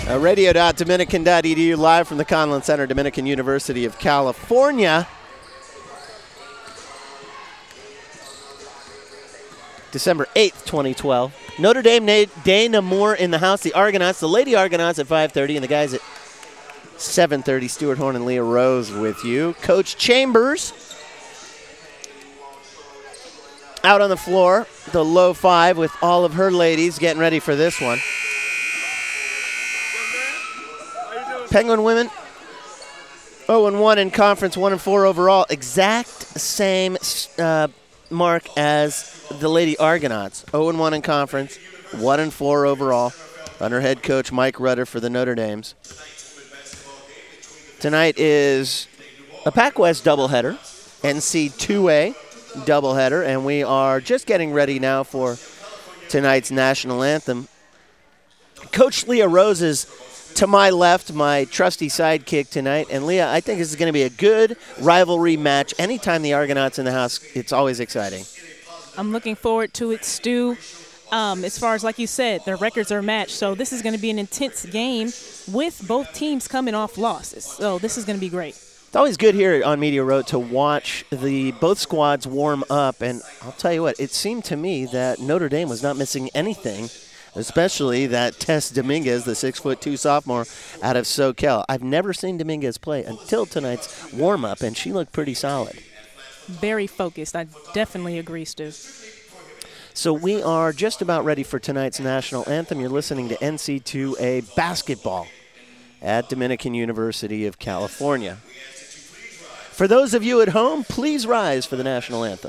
Radio.Dominican.edu, live from the Conlin Center, Dominican University of California. December 8th, 2012. Notre Dame, Dana Moore in the house. The Argonauts, the Lady Argonauts at 5:30, and the guys at 7:30. Stuart Horn and Leah Rose with you. Coach Chambers out on the floor, the low five with all of her ladies getting ready for this one. Penguin women 0-1 in conference, 1-4 overall. Exact same mark as the Lady Argonauts. 0-1 in conference, 1-4 overall. Under head coach Mike Rudder for the Notre Dames. Tonight is a Pac-West doubleheader, NC2A doubleheader, and we are just getting ready now for tonight's national anthem. Coach Leah Rose is to my left, my trusty sidekick tonight. And Leah, I think this is going to be a good rivalry match. Anytime the Argonauts in the house, it's always exciting. I'm looking forward to it, Stu. As far as, like you said, their records are matched. So this is going to be an intense game with both teams coming off losses. So this is going to be great. It's always good here on Media Road to watch both squads warm up. And I'll tell you what, it seemed to me that Notre Dame was not missing anything, especially that Tess Dominguez, the 6'2" sophomore out of SoCal. I've never seen Dominguez play until tonight's warm-up, and she looked pretty solid. Very focused. I definitely agree, Stu. So we are just about ready for tonight's national anthem. You're listening to NC2A basketball at Dominican University of California. For those of you at home, please rise for the national anthem.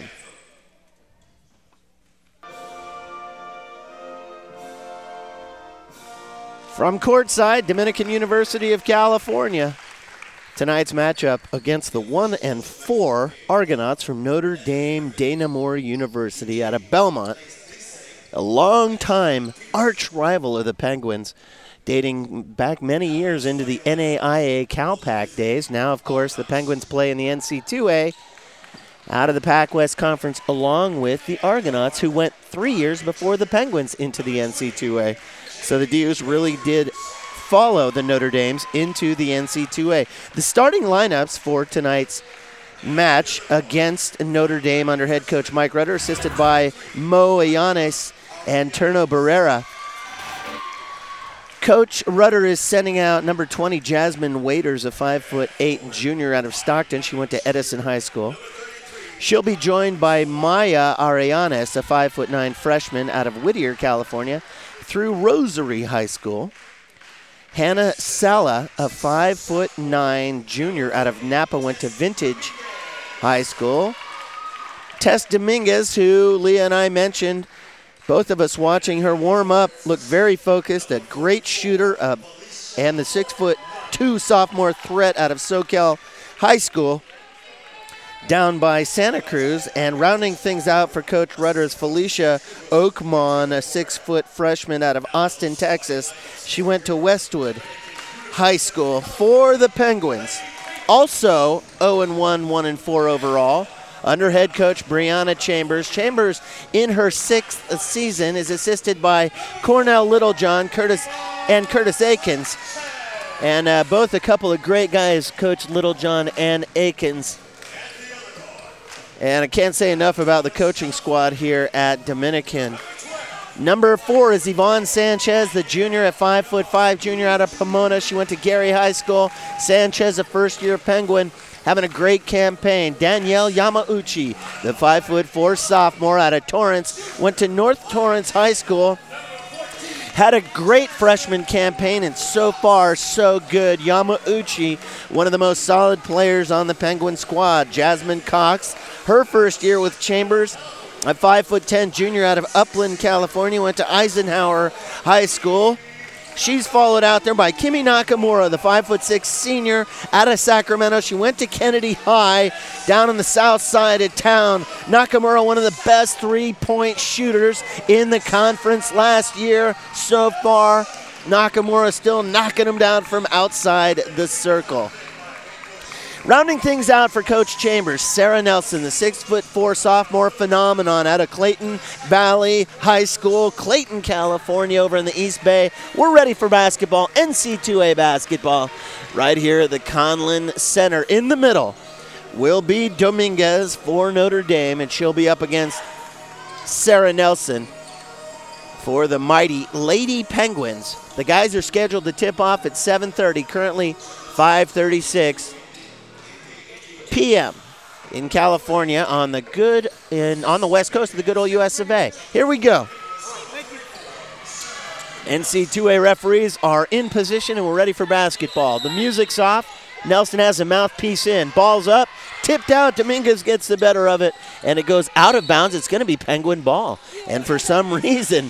From courtside, Dominican University of California, tonight's matchup against the 1-4 Argonauts from Notre Dame Dana Moore University out of Belmont, a long-time arch rival of the Penguins, dating back many years into the NAIA CalPAC days. Now, of course, the Penguins play in the NC2A out of the Pac-West Conference, along with the Argonauts, who went 3 years before the Penguins into the NC2A. So the Dews really did follow the Notre Dames into the NC2A. The starting lineups for tonight's match against Notre Dame under head coach Mike Rudder, assisted by Mo Ayanes and Turno Barrera. Coach Rudder is sending out number 20, Jasmine Waiters, a 5'8" junior out of Stockton. She went to Edison High School. She'll be joined by Maya Arellanes, a 5'9" freshman out of Whittier, California, through Rosary High School. Hannah Sala, a 5'9" junior out of Napa, went to Vintage High School. Tess Dominguez, who Leah and I mentioned, both of us watching her warm up, looked very focused, a great shooter, and the 6'2" sophomore threat out of SoCal High School down by Santa Cruz. And rounding things out for Coach Rudder is Felicia Oakmon, a 6' freshman out of Austin, Texas. She went to Westwood High School for the Penguins. Also 0-1, 1-4 overall. Under head coach Brianna Chambers. Chambers, in her 6th season, is assisted by Cornell Littlejohn and Curtis Akins. And both a couple of great guys, Coach Littlejohn and Akins. And I can't say enough about the coaching squad here at Dominican. Number 4 is Yvonne Sanchez, the junior at 5'5", junior out of Pomona. She went to Gary High School. Sanchez, a first-year Penguin, having a great campaign. Danielle Yamauchi, the 5'4" sophomore out of Torrance, went to North Torrance High School. Had a great freshman campaign, and so far, so good. Yamauchi, one of the most solid players on the Penguin squad. Jasmine Cox, her first year with Chambers, a 5'10" junior out of Upland, California, went to Eisenhower High School. She's followed out there by Kimi Nakamura, the 5'6" senior out of Sacramento. She went to Kennedy High down on the south side of town. Nakamura, one of the best three-point shooters in the conference last year. So far, Nakamura still knocking them down from outside the circle. Rounding things out for Coach Chambers, Sarah Nelson, the 6'4" sophomore phenomenon out of Clayton Valley High School, Clayton, California, over in the East Bay. We're ready for basketball, NC2A basketball, right here at the Conlin Center. In the middle will be Dominguez for Notre Dame, and she'll be up against Sarah Nelson for the mighty Lady Penguins. The guys are scheduled to tip off at 7:30, currently 5:36 p.m. in California on the west coast of the good old US of A. Here we go. NC2A referees are in position and we're ready for basketball. The music's off. Nelson has a mouthpiece in. Ball's up, tipped out. Dominguez gets the better of it, and it goes out of bounds. It's going to be Penguin ball. And for some reason,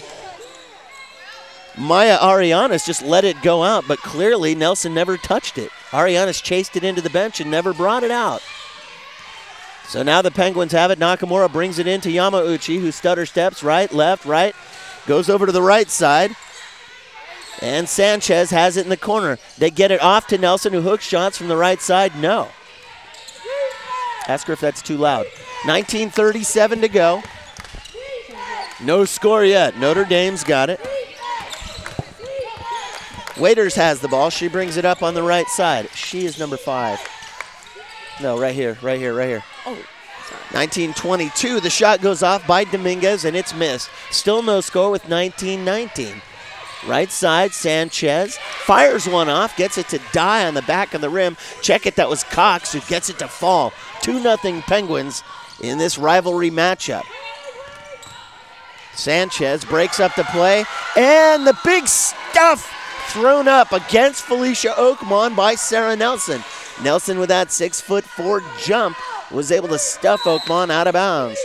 Maya Arianes just let it go out, but clearly Nelson never touched it. Arianes chased it into the bench and never brought it out. So now the Penguins have it. Nakamura brings it into Yamauchi, who stutter steps right, left, right, goes over to the right side. And Sanchez has it in the corner. They get it off to Nelson, who hooks shots from the right side. No. Ask her if that's too loud. 19:37 to go. No score yet. Notre Dame's got it. Waiters has the ball. She brings it up on the right side. She is number 5. No, right here. Oh, sorry. 19:22. The shot goes off by Dominguez, and it's missed. Still no score with 19-19. Right side, Sanchez fires one off, gets it to die on the back of the rim. Check it, that was Cox who gets it to fall. 2-0 Penguins in this rivalry matchup. Sanchez breaks up the play, and the big stuff thrown up against Felicia Oakmon by Sarah Nelson. Nelson, with that 6'4" jump, was able to stuff Oakmon out of bounds.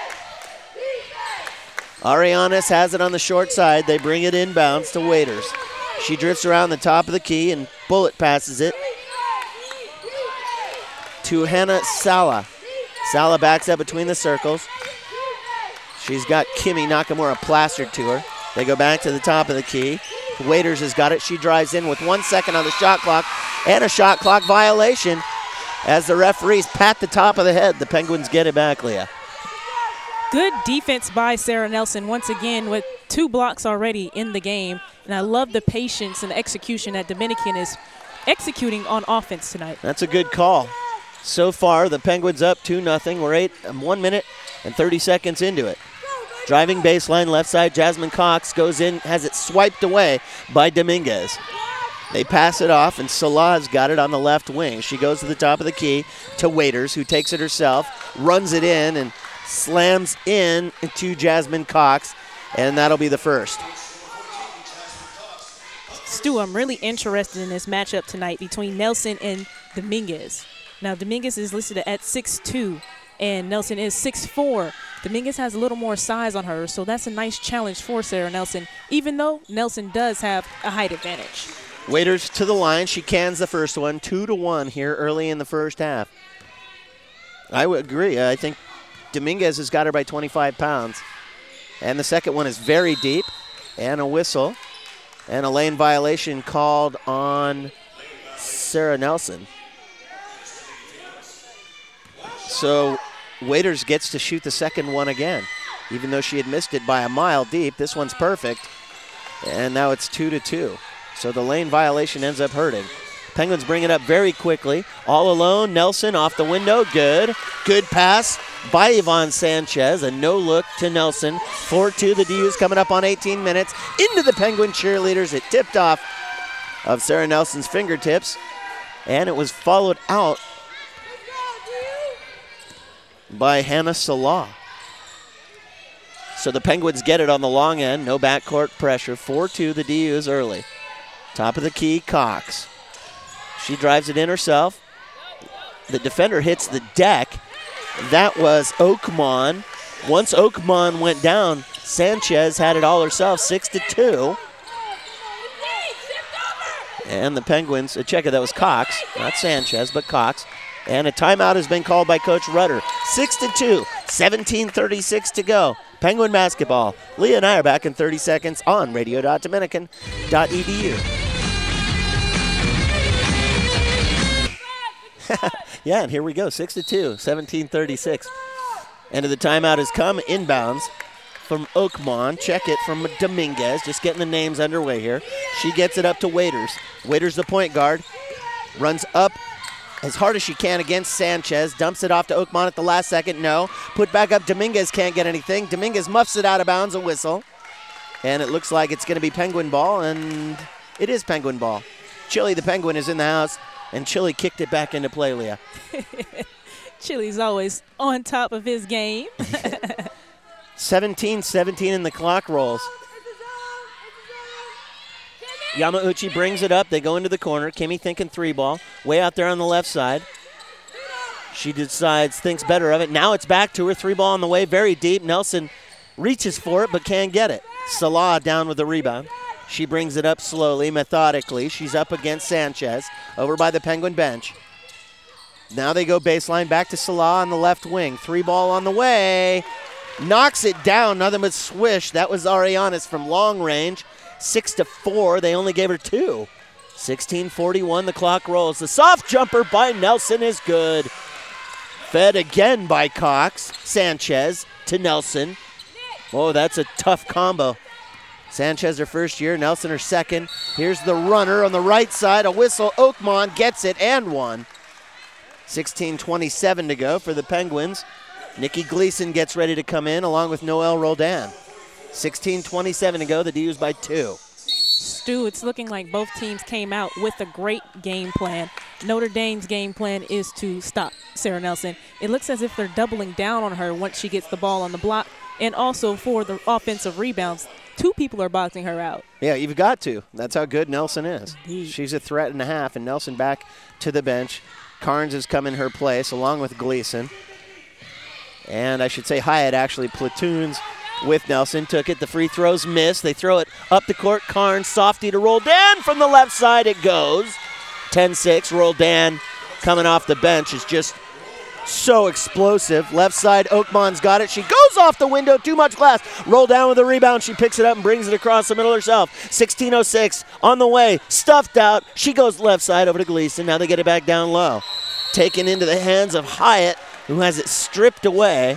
Arianes has it on the short side. They bring it inbounds to Waiters. She drifts around the top of the key and bullet passes it to Hannah Sala. Sala backs up between the circles. She's got Kimi Nakamura plastered to her. They go back to the top of the key. Waiters has got it. She drives in with 1 second on the shot clock, and a shot clock violation as the referees pat the top of the head. The Penguins get it back, Leah. Good defense by Sarah Nelson once again with 2 blocks already in the game. And I love the patience and the execution that Dominican is executing on offense tonight. That's a good call. So far, the Penguins up 2-0. We're 1 minute and 30 seconds into it. Driving baseline, left side, Jasmine Cox goes in, has it swiped away by Dominguez. They pass it off, and Salah's got it on the left wing. She goes to the top of the key to Waiters, who takes it herself, runs it in, and slams in to Jasmine Cox, and that'll be the first. Stu, I'm really interested in this matchup tonight between Nelson and Dominguez. Now, Dominguez is listed at 6'2", and Nelson is 6'4". Dominguez has a little more size on her, so that's a nice challenge for Sarah Nelson, even though Nelson does have a height advantage. Waiters to the line. She cans the first one, 2-1 here early in the first half. I would agree. I think Dominguez has got her by 25 pounds. And the second one is very deep, and a whistle, and a lane violation called on Sarah Nelson. So Waiters gets to shoot the second one again, even though she had missed it by a mile deep. This one's perfect, and now it's 2-2. So the lane violation ends up hurting. Penguins bring it up very quickly. All alone, Nelson off the window, good. Good pass by Yvonne Sanchez. A no-look to Nelson. 4-2, the DU's coming up on 18 minutes. Into the Penguin cheerleaders. It tipped off of Sarah Nelson's fingertips, and it was followed out by Hannah Salah. So the Penguins get it on the long end. No backcourt pressure. 4-2, the DU's early. Top of the key, Cox. She drives it in herself. The defender hits the deck. That was Oakmon. Once Oakmon went down, Sanchez had it all herself, 6-2. And the Penguins, check it, that was Cox, not Sanchez, but Cox. And a timeout has been called by Coach Rudder. 6-2, 17:36 to go. Penguin basketball. Leah and I are back in 30 seconds on radio.dominican.edu. Yeah, and here we go, 6-2, 17:36. End of the timeout has come, inbounds from Oakmont. Check it from Dominguez, just getting the names underway here. She gets it up to Waiters. Waiters, the point guard, runs up as hard as she can against Sanchez, dumps it off to Oakmont at the last second. No. Put back up. Dominguez can't get anything. Dominguez muffs it out of bounds, a whistle. And it looks like it's going to be Penguin ball, and it is Penguin ball. Chili, the Penguin, is in the house, and Chili kicked it back into play, Leah. Chili's always on top of his game. 17-17 and the clock rolls. Yamauchi brings it up. They go into the corner. Kimmy thinking three ball. Way out there on the left side. She decides, thinks better of it. Now it's back to her. Three ball on the way, very deep. Nelson reaches for it but can't get it. Salah down with the rebound. She brings it up slowly, methodically. She's up against Sanchez over by the Penguin bench. Now they go baseline back to Salah on the left wing. Three ball on the way. Knocks it down, nothing but swish. That was Arianes from long range. 6-4, they only gave her 2. 16:41, the clock rolls. The soft jumper by Nelson is good. Fed again by Cox. Sanchez to Nelson. Oh, that's a tough combo. Sanchez her first year, Nelson her second. Here's the runner on the right side. A whistle. Oakmont gets it and one. 16:27 to go for the Penguins. Nikki Gleason gets ready to come in along with Noelle Roldan. 16:27 to go. The D's by 2. Stu, it's looking like both teams came out with a great game plan. Notre Dame's game plan is to stop Sarah Nelson. It looks as if they're doubling down on her once she gets the ball on the block. And also for the offensive rebounds, 2 people are boxing her out. Yeah, you've got to. That's how good Nelson is. Indeed. She's a threat and a half, and Nelson back to the bench. Carnes has come in her place along with Gleason. And I should say Hyatt actually platoons with Nelson. Took it. The free throws missed. They throw it up the court. Carnes, softy to Roldan from the left side. It goes. 10-6. Roldan coming off the bench is just so explosive. Left side, Oakmont's got it. She goes off the window. Too much glass. Roll down with a rebound. She picks it up and brings it across the middle herself. 16:06 on the way. Stuffed out. She goes left side over to Gleason. Now they get it back down low. Taken into the hands of Hyatt, who has it stripped away.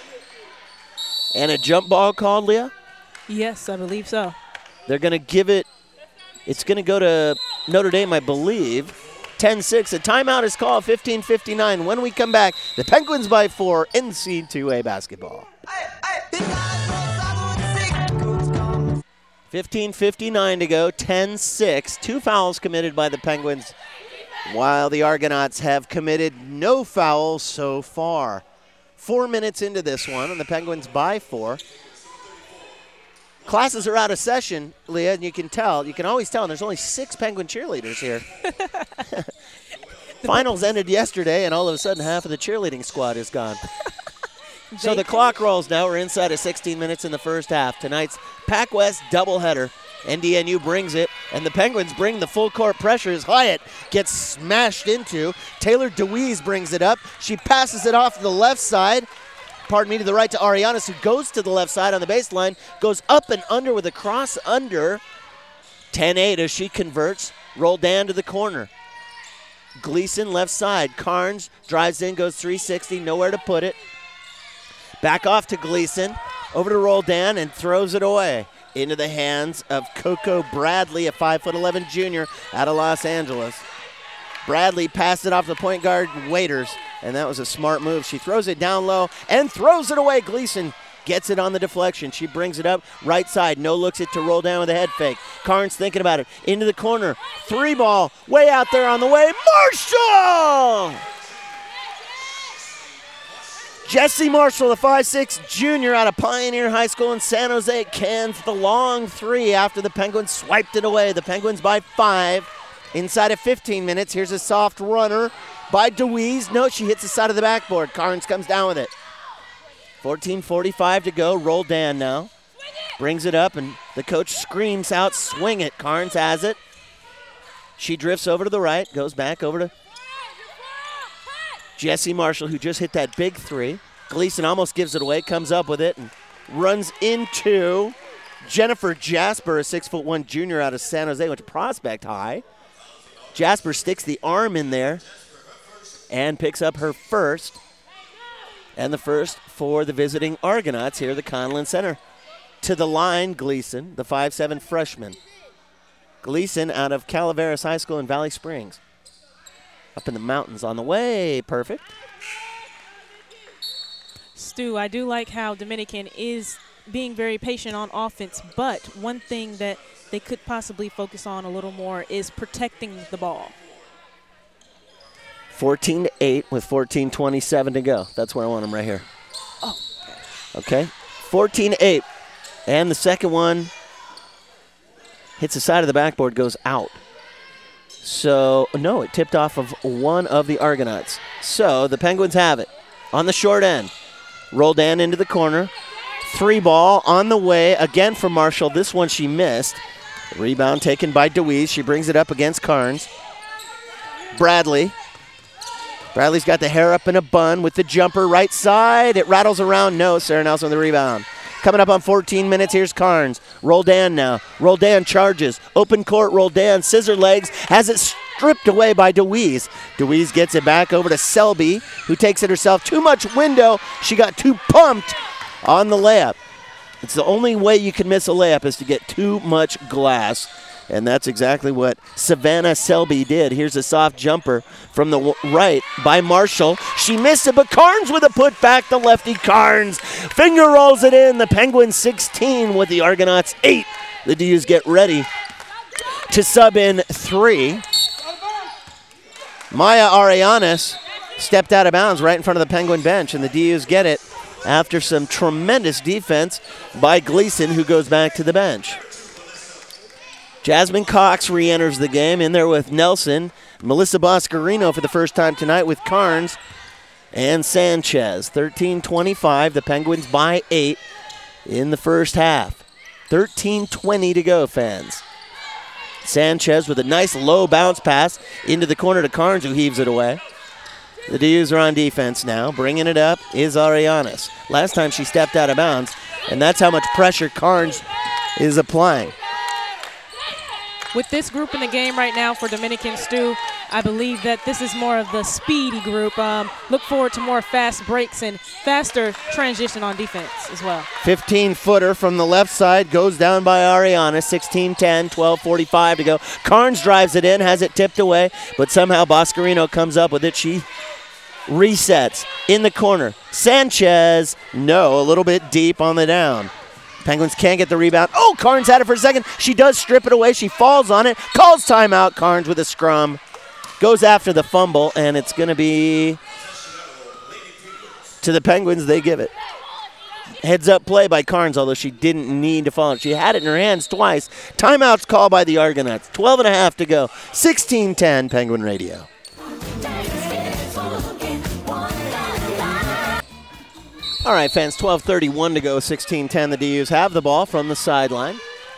And a jump ball called, Leah? Yes, I believe so. They're going to give it. It's going to go to Notre Dame, I believe. 10-6. A timeout is called. 15:59. When we come back, the Penguins by 4. NC2A basketball. 15:59 to go. 10-6. 2 fouls committed by the Penguins, while the Argonauts have committed no fouls so far. 4 minutes into this one, and the Penguins by 4. Classes are out of session, Leah, and you can always tell, and there's only 6 Penguin cheerleaders here. Finals ended yesterday, and all of a sudden half of the cheerleading squad is gone. So the clock rolls now. We're inside of 16 minutes in the first half. Tonight's Pac West doubleheader. NDNU brings it, and the Penguins bring the full court pressure as Hyatt gets smashed into. Taylor DeWeese brings it up. She passes it off to the left side. To the right to Arianes, who goes to the left side on the baseline, goes up and under with a cross under. 10-8 as she converts. Rolled down to the corner. Gleason left side. Carnes drives in, goes 360, nowhere to put it. Back off to Gleason. Over to Roldan and throws it away. Into the hands of Coco Bradley, a 5'11" junior out of Los Angeles. Bradley passed it off the point guard Waiters, and that was a smart move. She throws it down low and throws it away. Gleason gets it on the deflection. She brings it up right side. No looks it to Roldan with a head fake. Carnes thinking about it. Into the corner. 3 ball. Way out there on the way. Marshall! Jesse Marshall, the 5'6" junior out of Pioneer High School in San Jose, cans the long 3 after the Penguins swiped it away. The Penguins by 5. Inside of 15 minutes, here's a soft runner by DeWeese. No, she hits the side of the backboard. Carnes comes down with it. 14:45 to go. Roldan now. Brings it up, and the coach screams out, swing it. Carnes has it. She drifts over to the right, goes back over to Jesse Marshall, who just hit that big 3. Gleason almost gives it away, comes up with it, and runs into Jennifer Jasper, a 6'1" junior out of San Jose, went to Prospect High. Jasper sticks the arm in there. and picks up her first. And the first for the visiting Argonauts here at the Conlin Center. To the line, Gleason, the 5'7" freshman. Gleason out of Calaveras High School in Valley Springs. Up in the mountains on the way. Perfect. Stu, I do like how Dominican is being very patient on offense, but one thing that they could possibly focus on a little more is protecting the ball. 14-8 with 14:27 to go. That's where I want them right here. Oh. Okay. 14-8. And the second one hits the side of the backboard, goes out. So, no, it tipped off of one of the Argonauts. So the Penguins have it on the short end. Roldan into the corner. 3-ball on the way again for Marshall. This one she missed. Rebound taken by DeWeese. She brings it up against Carnes. Bradley's got the hair up in a bun with the jumper right side. It rattles around. No, Sarah Nelson with the rebound. Coming up on 14 minutes, here's Carnes. Roldan now. Roldan charges. Open court, Roldan. Scissor legs. Has it stripped away by DeWeese. DeWeese gets it back over to Selby, who takes it herself. Too much window. She got too pumped on the layup. It's the only way you can miss a layup is to get too much glass. And that's exactly what Savannah Selby did. Here's a soft jumper from the right by Marshall. She missed it, but Carnes with a putback. The lefty Carnes finger rolls it in. The Penguins 16 with the Argonauts 8. The D's get ready to sub in 3. Maya Arianes stepped out of bounds right in front of the Penguin bench, and the D's get it after some tremendous defense by Gleason, who goes back to the bench. Jasmine Cox re-enters the game in there with Nelson. Melissa Boscarino for the first time tonight with Carnes and Sanchez. 13-25, the Penguins by 8 in the first half. 13:20 to go, fans. Sanchez with a nice low bounce pass into the corner to Carnes, who heaves it away. The D's are on defense now. Bringing it up is Arianes. Last time she stepped out of bounds, and that's how much pressure Carnes is applying. With this group in the game right now for Dominican, Stu, I believe that this is more of the speedy group. Look forward to more fast breaks and faster transition on defense as well. 15-footer from the left side goes down by Ariana. 16-10, 12:45 to go. Carnes drives it in, has it tipped away, but somehow Boscarino comes up with it. She resets in the corner. Sanchez, no, a little bit deep on the down. Penguins can't get the rebound. Oh, Carnes had it for a second. She does strip it away. She falls on it. Calls timeout. Carnes with a scrum. Goes after the fumble, and it's going to be to the Penguins. They give it. Heads-up play by Carnes, although she didn't need to fall. She had it in her hands twice. Timeout's called by the Argonauts. 12.5 to go. 16-10, Penguin Radio. All right, fans, 12:31 to go, 16-10. The DUs have the ball from the sideline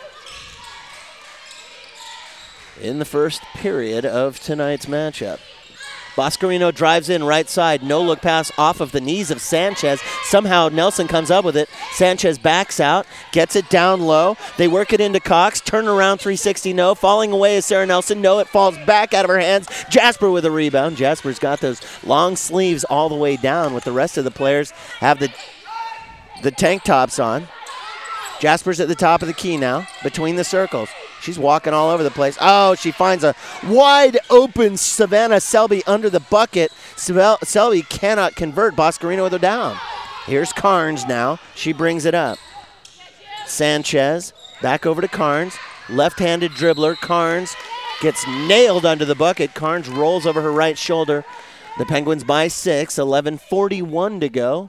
in the first period of tonight's matchup. Boscarino drives in right side. No-look pass off of the knees of Sanchez. Somehow Nelson comes up with it. Sanchez backs out, gets it down low. They work it into Cox. Turn around 360, no. Falling away is Sarah Nelson. No, it falls back out of her hands. Jasper with a rebound. Jasper's got those long sleeves all the way down, with the rest of the players have the tank tops on. Jasper's at the top of the key now, between the circles. She's walking all over the place. Oh, she finds a wide open Savannah Selby under the bucket. Selby cannot convert. Boscarino with her down. Here's Carnes now. She brings it up. Sanchez back over to Carnes. Left-handed dribbler. Carnes gets nailed under the bucket. Carnes rolls over her right shoulder. The Penguins by 6. 11:41 to go.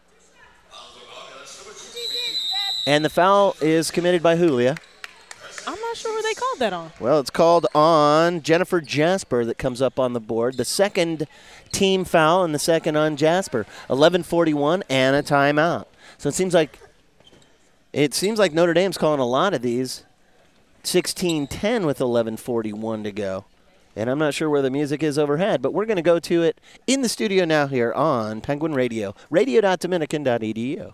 And the foul is committed by Julia. I'm not sure who they called that on. Well, it's called on Jennifer Jasper that comes up on the board. The second team foul and the second on Jasper. 11:41 and a timeout. So it seems like Notre Dame's calling a lot of these. 16-10 with 11:41 to go. And I'm not sure where the music is overhead, but we're going to go to it in the studio now here on Penguin Radio. radio.dominican.edu.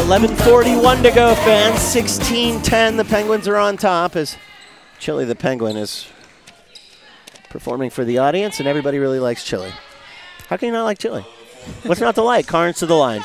11:41 to go, fans. 16-10. The Penguins are on top as Chili the Penguin is performing for the audience, and everybody really likes Chili. How can you not like Chili? What's not to like? Carnes to the line.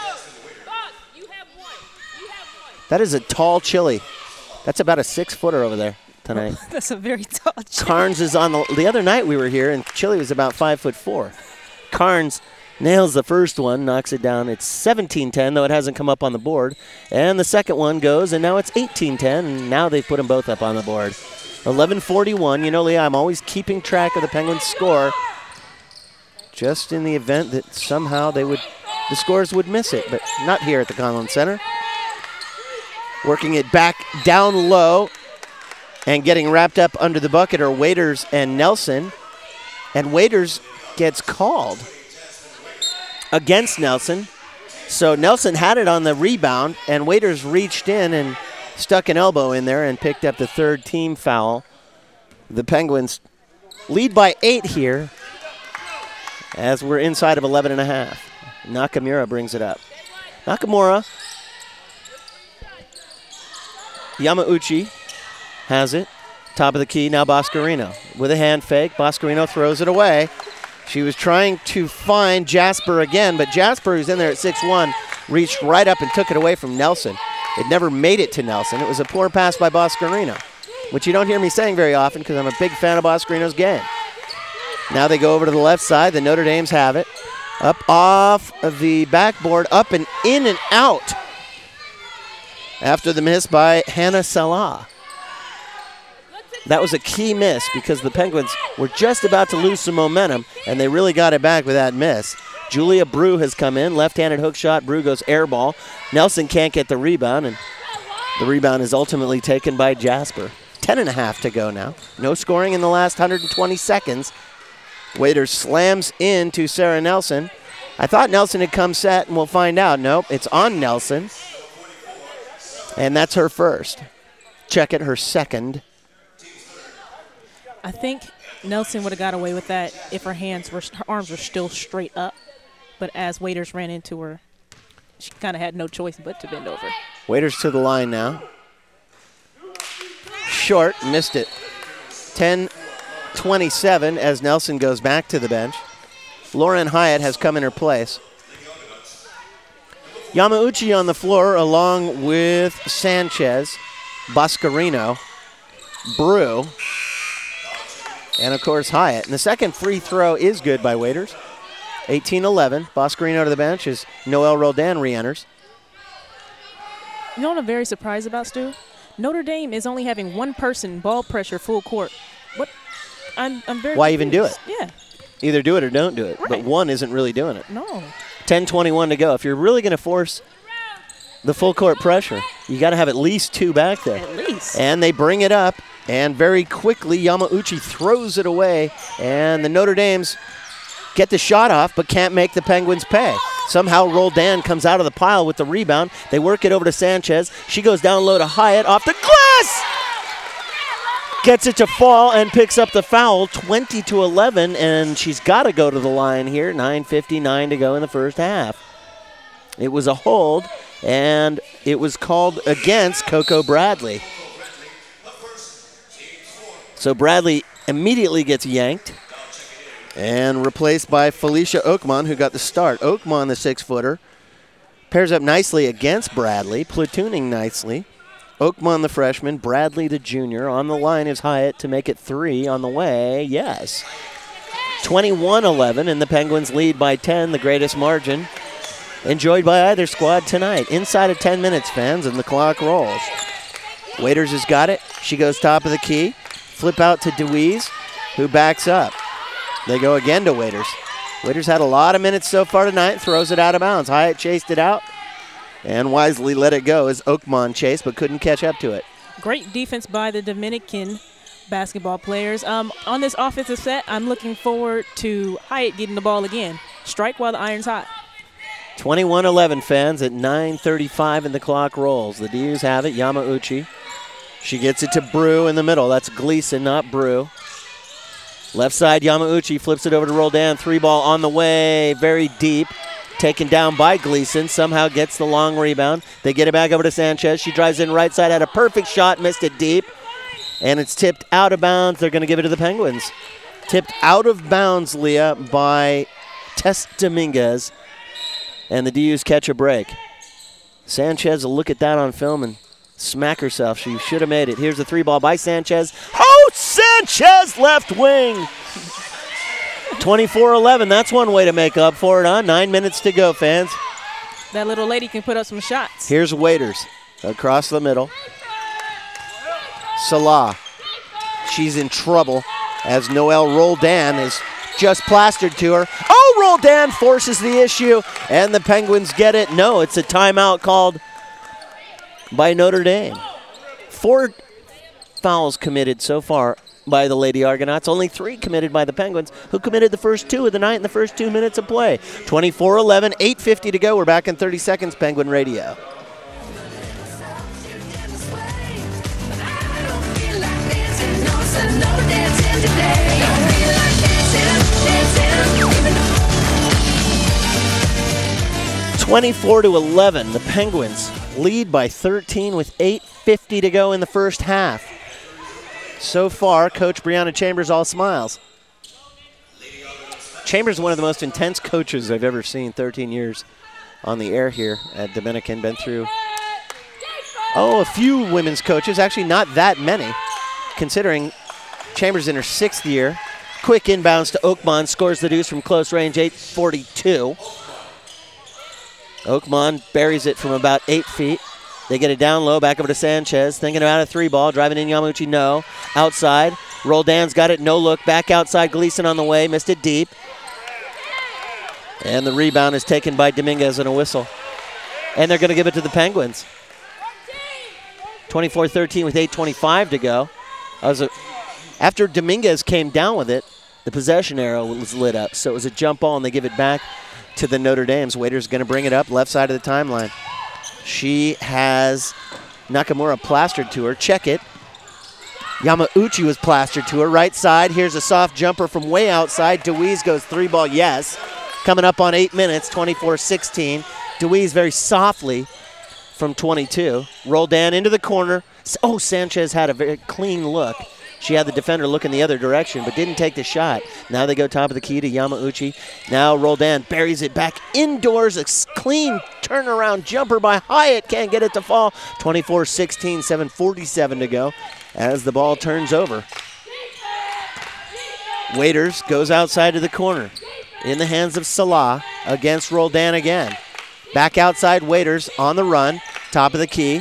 That is a tall Chili. That's about a 6-footer over there tonight. That's a very tall Chili. Carnes is on the other night we were here, and Chili was about 5'4". Carnes nails the first one, knocks it down. It's 17-10, though it hasn't come up on the board. And the second one goes, and now it's 18-10, and now they've put them both up on the board. 11:41. You know, Leah, I'm always keeping track of the Penguins' score, just in the event that somehow the scores would miss it, but not here at the Conlon Center. Working it back down low and getting wrapped up under the bucket are Waiters and Nelson. And Waiters gets called against Nelson. So Nelson had it on the rebound, and Waiters reached in and stuck an elbow in there and picked up the third team foul. The Penguins lead by 8 here as we're inside of 11.5. Nakamura brings it up. Nakamura. Yamauchi has it. Top of the key, now Boscarino with a hand fake. Boscarino throws it away. She was trying to find Jasper again, but Jasper, who's in there at 6'1", reached right up and took it away from Nelson. It never made it to Nelson. It was a poor pass by Boscarino, which you don't hear me saying very often because I'm a big fan of Boscarino's game. Now they go over to the left side. The Notre Dames have it. Up off of the backboard, up and in and out after the miss by Hannah Salah. That was a key miss because the Penguins were just about to lose some momentum, and they really got it back with that miss. Julia Brew has come in, left-handed hook shot. Brew goes air ball. Nelson can't get the rebound, and the rebound is ultimately taken by Jasper. 10.5 to go now. No scoring in the last 120 seconds. Waiters slams into Sarah Nelson. I thought Nelson had come set, and we'll find out. Nope, it's on Nelson. And that's her first. Check it, her second. I think Nelson would have got away with that if her arms were still straight up. But as Waiters ran into her, she kind of had no choice but to bend over. Waiters to the line now. Short, missed it. 10:27 as Nelson goes back to the bench. Lauren Hyatt has come in her place. Yamauchi on the floor along with Sanchez, Boscarino, Brew, and, of course, Hyatt. And the second free throw is good by Waiters. 18-11. Boscarino to the bench as Noelle Roldan re-enters. You know what I'm very surprised about, Stu? Notre Dame is only having one person ball pressure full court. What? I'm very Why confused. even do it? Yeah. Either do it or don't do it. Right. But one isn't really doing it. No. 10:21 to go. If you're really going to force the full court pressure, you got to have at least two back there. At least. And they bring it up, and very quickly Yamauchi throws it away, and the Notre Dames get the shot off but can't make the Penguins pay. Somehow Roldan comes out of the pile with the rebound. They work it over to Sanchez. She goes down low to Hyatt off the glass. Gets it to fall and picks up the foul, 20-11, and she's got to go to the line here. 9:59 to go in the first half. It was a hold, and it was called against Coco Bradley. So Bradley immediately gets yanked and replaced by Felicia Oakmon, who got the start. Oakmon, the 6-footer, pairs up nicely against Bradley, platooning nicely. Oakmon, the freshman, Bradley, the junior. On the line is Hyatt to make it 3 on the way. Yes. 21-11, and the Penguins lead by 10, the greatest margin enjoyed by either squad tonight. Inside of 10 minutes, fans, and the clock rolls. Waiters has got it. She goes top of the key. Flip out to DeWeese, who backs up. They go again to Waiters. Waiters had a lot of minutes so far tonight, throws it out of bounds. Hyatt chased it out and wisely let it go as Oakmon chased but couldn't catch up to it. Great defense by the Dominican basketball players. On this offensive set, I'm looking forward to Hyatt getting the ball again. Strike while the iron's hot. 21-11, fans, at 9:35 and the clock rolls. The D's have it. Yamauchi. She gets it to Brew in the middle. That's Gleason, not Brew. Left side, Yamauchi flips it over to Roldan. 3 ball on the way, very deep. taken down by Gleason. Somehow gets the long rebound. They get it back over to Sanchez. She drives in right side, had a perfect shot, missed it deep. And it's tipped out of bounds. They're going to give it to the Penguins. Tipped out of bounds, Leah, by Tess Dominguez. And the DUs catch a break. Sanchez will look at that on film and smack herself. She should have made it. Here's the 3-ball by Sanchez. Oh, Sanchez left wing. 24-11. That's one way to make up for it, huh? 9 minutes to go, fans. That little lady can put up some shots. Here's Waiters across the middle. Salah. She's in trouble as Noelle Roldan is just plastered to her. Oh, Roldan forces the issue, and the Penguins get it. No, it's a timeout called by Notre Dame. 4 fouls committed so far by the Lady Argonauts. Only 3 committed by the Penguins, who committed the first 2 of the night in the first 2 minutes of play. 24-11, 8:50 to go. We're back in 30 seconds, Penguin Radio. Twenty-four to 11. The Penguins lead by 13 with 8:50 to go in the first half. So far, Coach Brianna Chambers all smiles. Chambers is one of the most intense coaches I've ever seen. 13 years on the air here at Dominican. Been through, a few women's coaches. Actually, not that many, considering Chambers in her 6th year. Quick inbounds to Oakmont. Scores the deuce from close range, 8:42. Oakmont buries it from about 8 feet. They get it down low, back over to Sanchez. Thinking about a 3-ball, driving in Yamauchi, no. Outside, Roldan's got it, no look. Back outside, Gleason on the way, missed it deep. And the rebound is taken by Dominguez and a whistle. And they're going to give it to the Penguins. 24-13 with 8:25 to go. After Dominguez came down with it, the possession arrow was lit up. So it was a jump ball, and they give it back to the Notre Dame's. Waiters going to bring it up left side of the timeline. She has Nakamura plastered to her. Check it. Yamauchi was plastered to her. Right side. Here's a soft jumper from way outside. DeWeese goes 3-ball. Yes. Coming up on 8 minutes. 24-16. DeWeese very softly from 22. Roldan into the corner. Oh, Sanchez had a very clean look. She had the defender looking the other direction, but didn't take the shot. Now they go top of the key to Yamauchi. Now Roldan buries it back indoors. A clean turnaround jumper by Hyatt. Can't get it to fall. 24-16, 7:47 to go as the ball turns over. Waiters goes outside to the corner. In the hands of Salah against Roldan again. Back outside, Waiters on the run. Top of the key.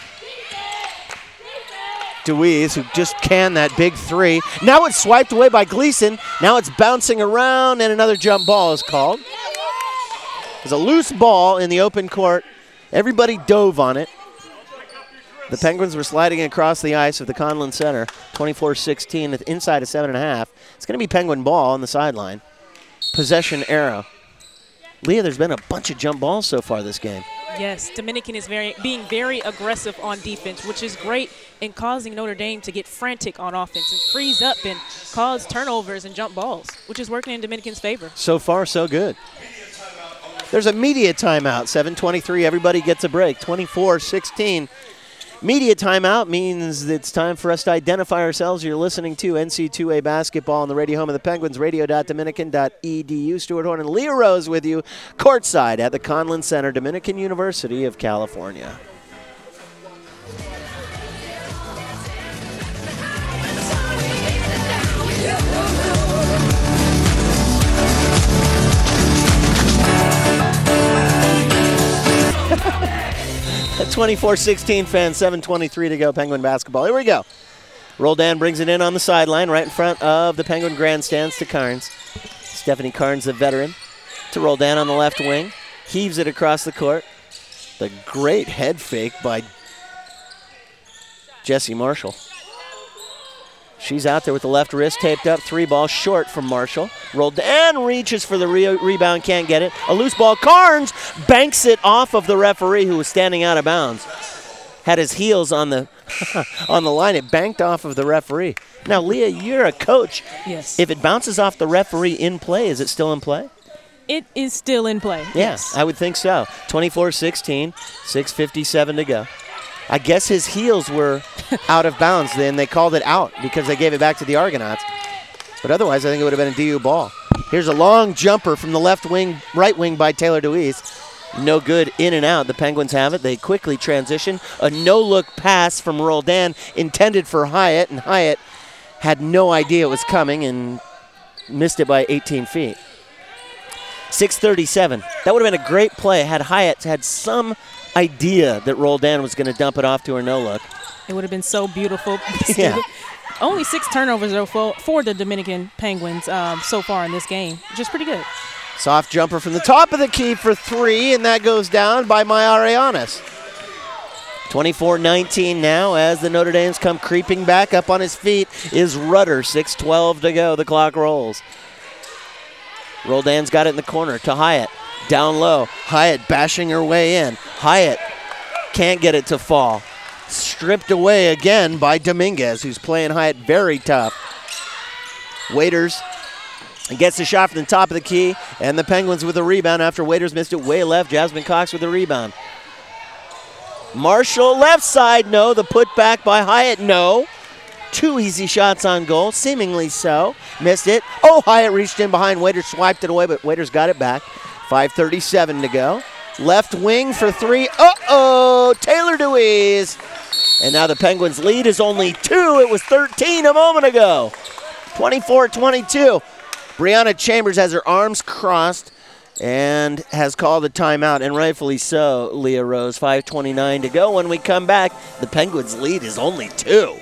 DeWeese, who just canned that big 3. Now it's swiped away by Gleason. Now it's bouncing around, and another jump ball is called. There's a loose ball in the open court. Everybody dove on it. The Penguins were sliding across the ice of the Conlon Center. 24-16, inside of 7.5. It's going to be Penguin ball on the sideline. Possession arrow. Leah, there's been a bunch of jump balls so far this game. Yes, Dominican is being very aggressive on defense, which is great in causing Notre Dame to get frantic on offense and freeze up and cause turnovers and jump balls, which is working in Dominican's favor. So far, so good. There's a media timeout. 7:23, everybody gets a break. 24-16. Media timeout means it's time for us to identify ourselves. You're listening to NC2A basketball on the radio home of the Penguins, radio.dominican.edu. Stuart Horn and Leah Rose with you, courtside at the Conlon Center, Dominican University of California. At 24-16, fans, 7:23 to go, Penguin basketball. Here we go. Roldan brings it in on the sideline, right in front of the Penguin grandstands to Carnes. Stephanie Carnes, the veteran, to Roldan on the left wing. Heaves it across the court. The great head fake by Jessie Marshall. She's out there with the left wrist taped up. 3-ball short from Marshall. Roldan reaches for the rebound, can't get it. A loose ball. Carnes banks it off of the referee who was standing out of bounds. Had his heels on the on the line. It banked off of the referee. Now, Leah, you're a coach. Yes. If it bounces off the referee in play, is it still in play? it is still in play. Yes, I would think so. 24-16, 6:57 to go. I guess his heels were out of bounds then. They called it out because they gave it back to the Argonauts. But otherwise, I think it would have been a DU ball. Here's a long jumper from the left wing, right wing by Taylor DeWeese. No good, in and out. The Penguins have it. They quickly transition. A no-look pass from Roldan intended for Hyatt, and Hyatt had no idea it was coming and missed it by 18 feet. 6:37. That would have been a great play had Hyatt had some idea that Roldan was going to dump it off to her no-look. It would have been so beautiful. Yeah. Only 6 turnovers though for the Dominican Penguins so far in this game, which is pretty good. Soft jumper from the top of the key for 3, and that goes down by Maya Arellanes. 24-19 now as the Notre Dames come creeping back. Up on his feet is Rudder. 6:12 to go. The clock rolls. Roldan's got it in the corner to Hyatt. Down low. Hyatt bashing her way in. Hyatt can't get it to fall. Stripped away again by Dominguez, who's playing Hyatt very tough. Waiters gets the shot from the top of the key, and the Penguins with a rebound after Waiters missed it way left. Jasmine Cox with a rebound. Marshall left side, no. The putback by Hyatt, no. 2 easy shots on goal, seemingly so. Missed it. Oh, Hyatt reached in behind Waiters, swiped it away, but Waiters got it back. 5:37 to go. Left wing for 3. Uh-oh, Taylor DeWeese. And now the Penguins' lead is only 2. It was 13 a moment ago. 24-22. Brianna Chambers has her arms crossed and has called a timeout, and rightfully so, Leah Rose. 5:29 to go. When we come back, the Penguins' lead is only 2.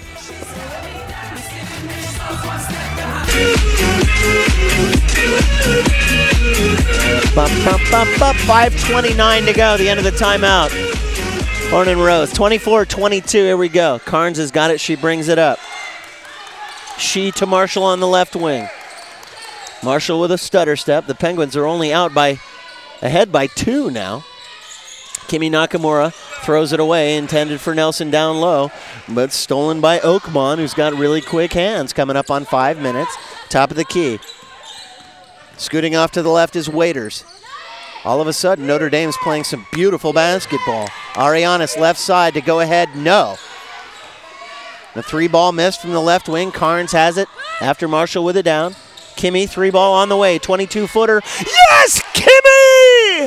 5:29 to go, the end of the timeout. Horn and Rose, 24-22, here we go. Carnes has got it, she brings it up. She to Marshall on the left wing. Marshall with a stutter step. The Penguins are only ahead by 2 now. Kimi Nakamura throws it away, intended for Nelson down low, but stolen by Oakmont, who's got really quick hands, coming up on 5 minutes. Top of the key. Scooting off to the left is Waiters. All of a sudden, Notre Dame's playing some beautiful basketball. Arellanes left side to go ahead, no. The 3-ball missed from the left wing. Carnes has it after Marshall with it down. Kimi, 3-ball on the way, 22-footer. Yes, Kimi!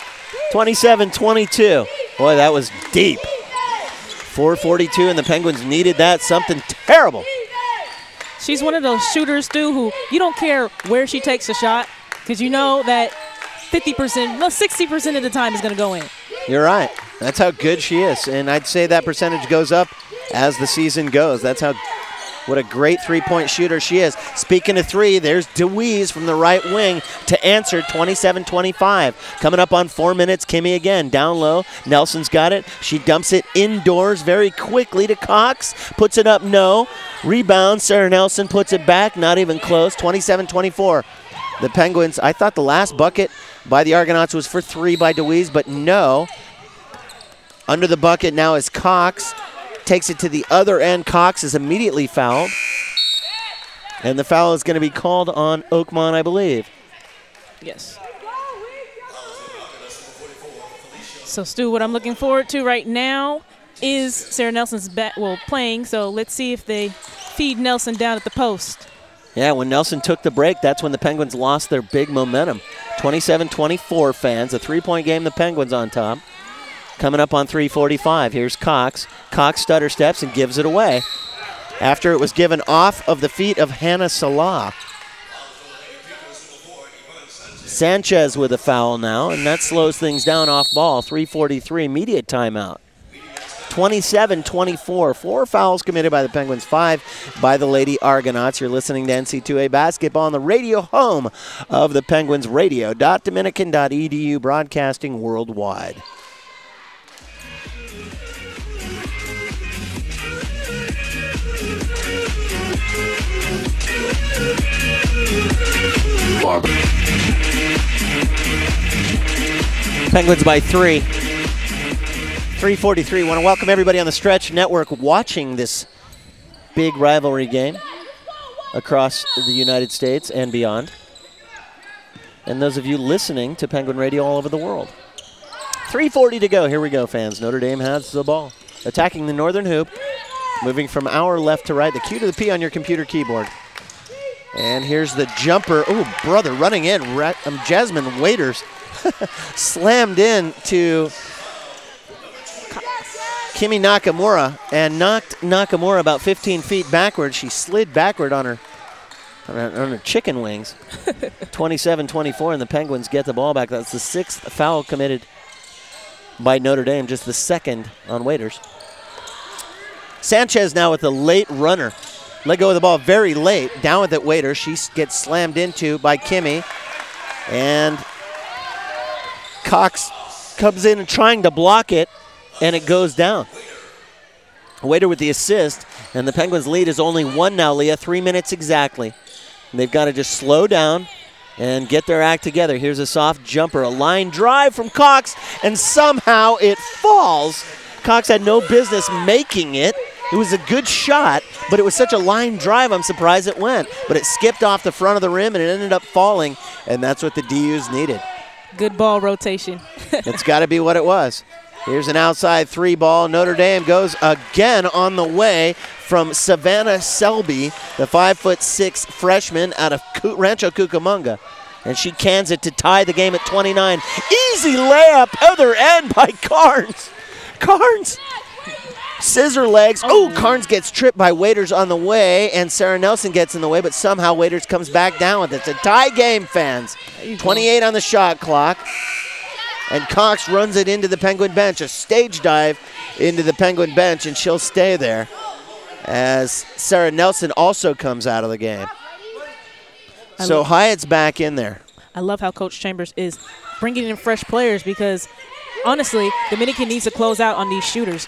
27-22. Boy, that was deep. 4:42, and the Penguins needed that. Something terrible. She's one of those shooters, Stu, who you don't care where she takes a shot because you know that 60% of the time is going to go in. You're right. That's how good she is, and I'd say that percentage goes up as the season goes. What a great three-point shooter she is. Speaking of 3, there's DeWeese from the right wing to answer, 27-25. Coming up on 4 minutes, Kimi again, down low. Nelson's got it. She dumps it indoors very quickly to Cox. Puts it up, no. Rebound, Sarah Nelson puts it back, not even close, 27-24. The Penguins, I thought the last bucket by the Argonauts was for 3 by DeWeese, but no. Under the bucket now is Cox. Takes it to the other end. Cox is immediately fouled. And the foul is going to be called on Oakmont, I believe. Yes. So, Stu, what I'm looking forward to right now is Sarah Nelson's playing. So let's see if they feed Nelson down at the post. Yeah, when Nelson took the break, that's when the Penguins lost their big momentum. 27-24 fans. A 3-point game, the Penguins on top. Coming up on 3:45. Here's Cox. Cox stutter steps and gives it away after it was given off of the feet of Hannah Salah. Sanchez with a foul now, and that slows things down off ball. 3:43, immediate timeout. 27-24. 4 fouls committed by the Penguins, 5 by the Lady Argonauts. You're listening to NC2A Basketball on the radio home of the Penguins, radio.dominican.edu, broadcasting worldwide. Penguins by 3. 3:43. Want to welcome everybody on the Stretch Network watching this big rivalry game across the United States and beyond. and those of you listening to Penguin Radio all over the world. 3:40 to go. Here we go, fans. Notre Dame has the ball. Attacking the northern hoop. Moving from our left to right. The Q to the P on your computer keyboard. And here's the jumper. Oh, brother, running in. Jasmine Waiters slammed in to Kimi Nakamura and knocked Nakamura about 15 feet backward. She slid backward on her chicken wings. 27-24, and the Penguins get the ball back. That's the 6th foul committed by Notre Dame, just the 2nd on Waiters. Sanchez now with a late runner. Let go of the ball very late. Down with it, Waiters. She gets slammed into by Kimi. And Cox comes in and trying to block it, and it goes down. Waiter with the assist, and the Penguins' lead is only 1 now, Leah. 3 minutes exactly. And they've got to just slow down and get their act together. Here's a soft jumper, a line drive from Cox, and somehow it falls. Cox had no business making it. It was a good shot, but it was such a line drive, I'm surprised it went. But it skipped off the front of the rim, and it ended up falling, and that's what the DUs needed. Good ball rotation. It's got to be what it was. Here's an outside 3 ball. Notre Dame goes again on the way from Savannah Selby, the 5'6" freshman out of Rancho Cucamonga. And she cans it to tie the game at 29. Easy layup, other end by Carnes. Carnes, scissor legs. Oh, Carnes gets tripped by Waiters on the way, and Sarah Nelson gets in the way, but somehow Waiters comes back down with it. It's a tie game, fans. 28 on the shot clock. And Cox runs it into the Penguin bench, a stage dive into the Penguin bench, and she'll stay there as Sarah Nelson also comes out of the game. So Hyatt's back in there. I love how Coach Chambers is bringing in fresh players because, honestly, Dominican needs to close out on these shooters.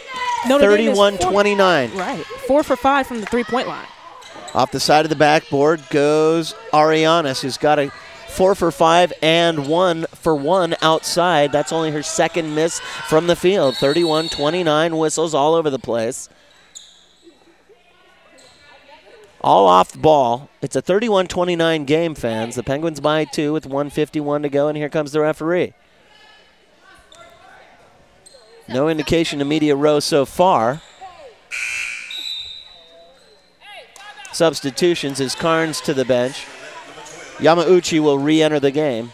31-29. Right. 4 for 5 from the three-point line. Off the side of the backboard goes Arianes, who's got a 4 for 5 and 1 for 1 outside. That's only her 2nd miss from the field. 31-29, whistles all over the place. All off the ball. It's a 31-29 game, fans. The Penguins by 2 with 1:51 to go, and here comes the referee. No indication to media row so far. Substitutions is Carnes to the bench. Yamauchi will re-enter the game,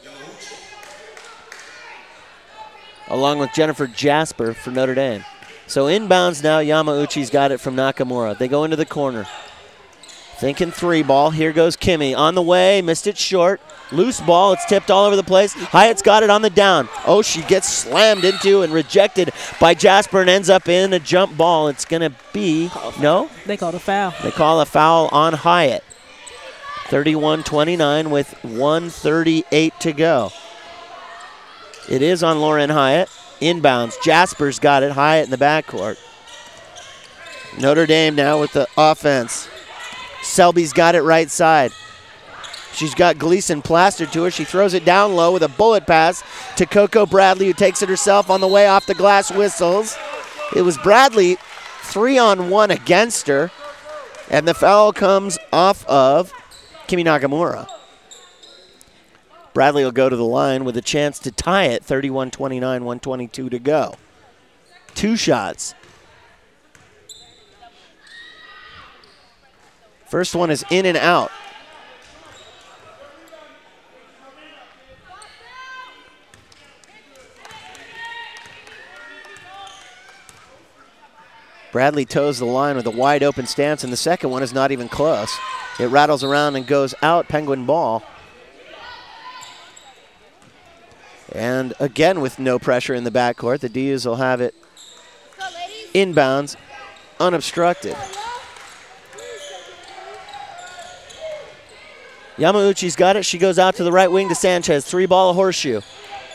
along with Jennifer Jasper for Notre Dame. So inbounds now, Yamauchi's got it from Nakamura. They go into the corner. Thinking 3 ball. Here goes Kimi. On the way, missed it short. Loose ball, it's tipped all over the place. Hyatt's got it on the down. Oh, she gets slammed into and rejected by Jasper and ends up in a jump ball. It's going to be, no? They called a foul. They call a foul on Hyatt. 31-29 with 1:38 to go. It is on Lauren Hyatt. Inbounds. Jasper's got it. Hyatt in the backcourt. Notre Dame now with the offense. Selby's got it right side. She's got Gleason plastered to her. She throws it down low with a bullet pass to Coco Bradley, who takes it herself on the way off the glass, whistles. It was Bradley 3-on-1 against her, and the foul comes off of Kimi Nakamura. Bradley will go to the line with a chance to tie it, 31-29, 1:22 to go. 2 shots. First one is in and out. Bradley toes the line with a wide open stance, and the second one is not even close. It rattles around and goes out, Penguin ball. And again with no pressure in the backcourt, the DUs will have it inbounds, unobstructed. Yamauchi's got it. She goes out to the right wing to Sanchez. 3-ball horseshoe.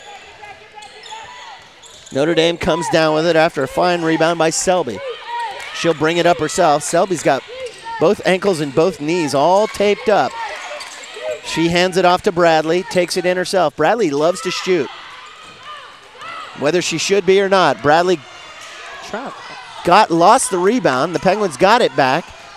Notre Dame comes down with it after a fine rebound by Selby. She'll bring it up herself. Selby's got both ankles and both knees all taped up. She hands it off to Bradley, takes it in herself. Bradley loves to shoot, whether she should be or not. Bradley lost the rebound. The Penguins got it back.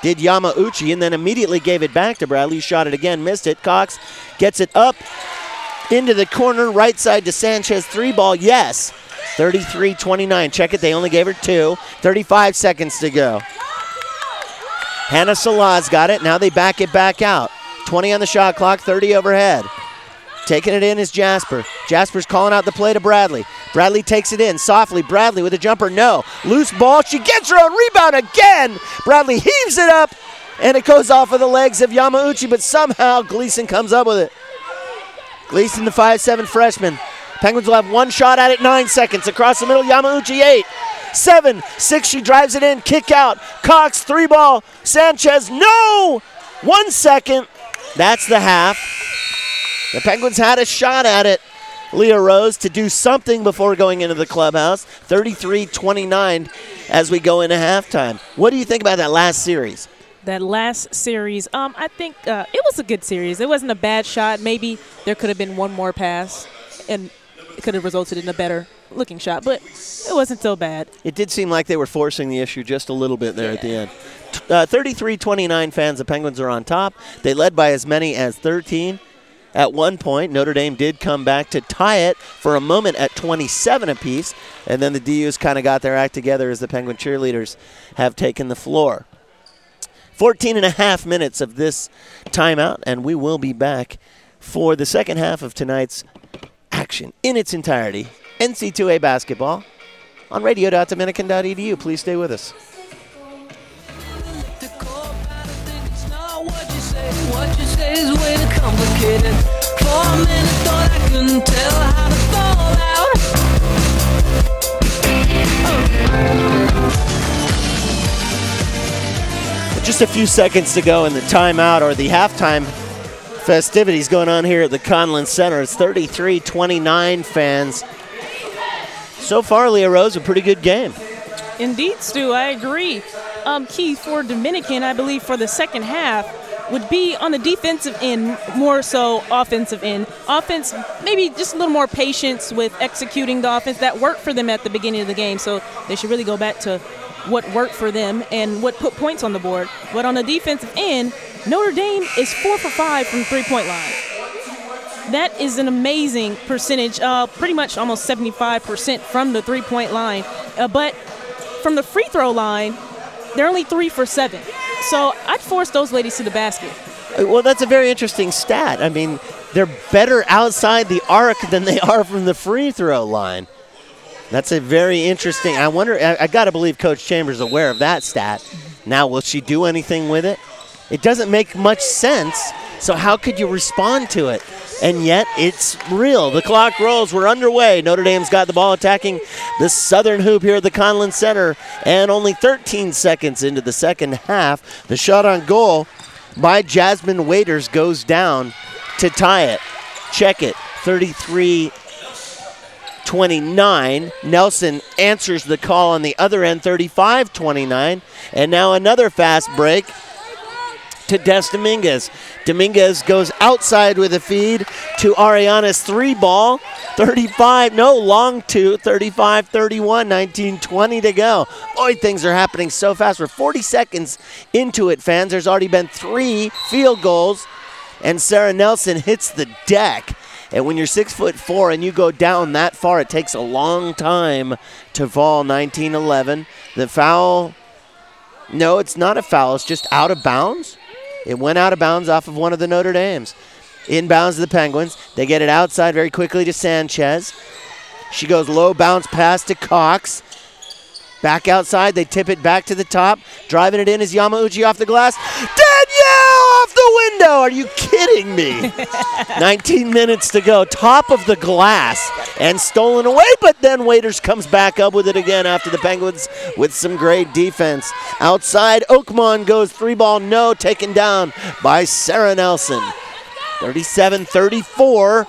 did Yamauchi, and then immediately gave it back to Bradley. Shot it again, missed it. Cox gets it up into the corner, right side to Sanchez. 3-ball, yes. 33-29. Check it, they only gave her 2. 35 seconds to go. Hannah Salah's got it. Now they back it back out. 20 on the shot clock, 30 overhead. Taking it in is Jasper. Jasper's calling out the play to Bradley. Bradley takes it in softly. Bradley with a jumper, no. Loose ball, she gets her own rebound again. Bradley heaves it up, and it goes off of the legs of Yamauchi, but somehow Gleason comes up with it. Gleason, the 5'7" freshman. Penguins will have one shot at it, 9 seconds. Across the middle, Yamauchi 8, 7, 6, she drives it in, kick out. Cox, 3-ball, Sanchez, no! 1 second, that's the half. The Penguins had a shot at it, Leah Rose, to do something before going into the clubhouse. 33-29 as we go into halftime. What do you think about that last series? That last series, I think it was a good series. It wasn't a bad shot. Maybe there could have been one more pass, and it could have resulted in a better looking shot, but it wasn't so bad. It did seem like they were forcing the issue just a little bit there at the end. 33-29 fans, the Penguins are on top. They led by as many as 13. At one point, Notre Dame did come back to tie it for a moment at 27 apiece, and then the DUs kind of got their act together as the Penguin cheerleaders have taken the floor. 14 and a half minutes of this timeout, and we will be back for the second half of tonight's action in its entirety. NC2A basketball on radio.dominican.edu. Please stay with us. What you say is way too complicated. For a minute thought I couldn't tell how to fall out. Just a few seconds to go in the timeout, or the halftime festivities going on here at the Conlin Center. It's 33-29 fans. So far, Leah Rose, a pretty good game. Indeed, Stu, I agree. Key for Dominican, I believe, for the second half would be on the defensive end, more so offensive end. Offense, maybe just a little more patience with executing the offense. That worked for them at the beginning of the game, so they should really go back to what worked for them and what put points on the board. But on the defensive end, Notre Dame is 4 for 5 from the three-point line. That is an amazing percentage, pretty much almost 75% from the three-point line. But from the free throw line, they're only 3 for 7. So I'd force those ladies to the basket. Well, that's a very interesting stat. I mean, they're better outside the arc than they are from the free throw line. That's a very interesting. I wonder, I got to believe Coach Chambers is aware of that stat. Now, will she do anything with it? It doesn't make much sense, so how could you respond to it? And yet, it's real. The clock rolls. We're underway. Notre Dame's got the ball attacking the southern hoop here at the Conlin Center, and only 13 seconds into the second half. The shot on goal by Jasmine Waiters goes down to tie it. Check it. 33-29. Nelson answers the call on the other end, 35-29. And now another fast break to Des Dominguez. Dominguez goes outside with a feed to Ariana's 3-ball. 35, no, long two, 35-31, 19-20 to go. Boy, things are happening so fast. We're 40 seconds into it, fans. There's already been 3 field goals, and Sarah Nelson hits the deck. And when you're 6'4" and you go down that far, it takes a long time to fall. 19-11. The foul, no, it's not a foul. It's just out of bounds. It went out of bounds off of one of the Notre Dames. Inbounds to the Penguins. They get it outside very quickly to Sanchez. She goes low bounce pass to Cox. Back outside. They tip it back to the top. Driving it in is Yamauchi off the glass. Danielle off the window. Are you kidding me? 19 minutes to go. Top of the glass and stolen away, but then Waiters comes back up with it again after the Penguins with some great defense. Outside, Oakmont goes 3-ball, no, taken down by Sarah Nelson. 37-34.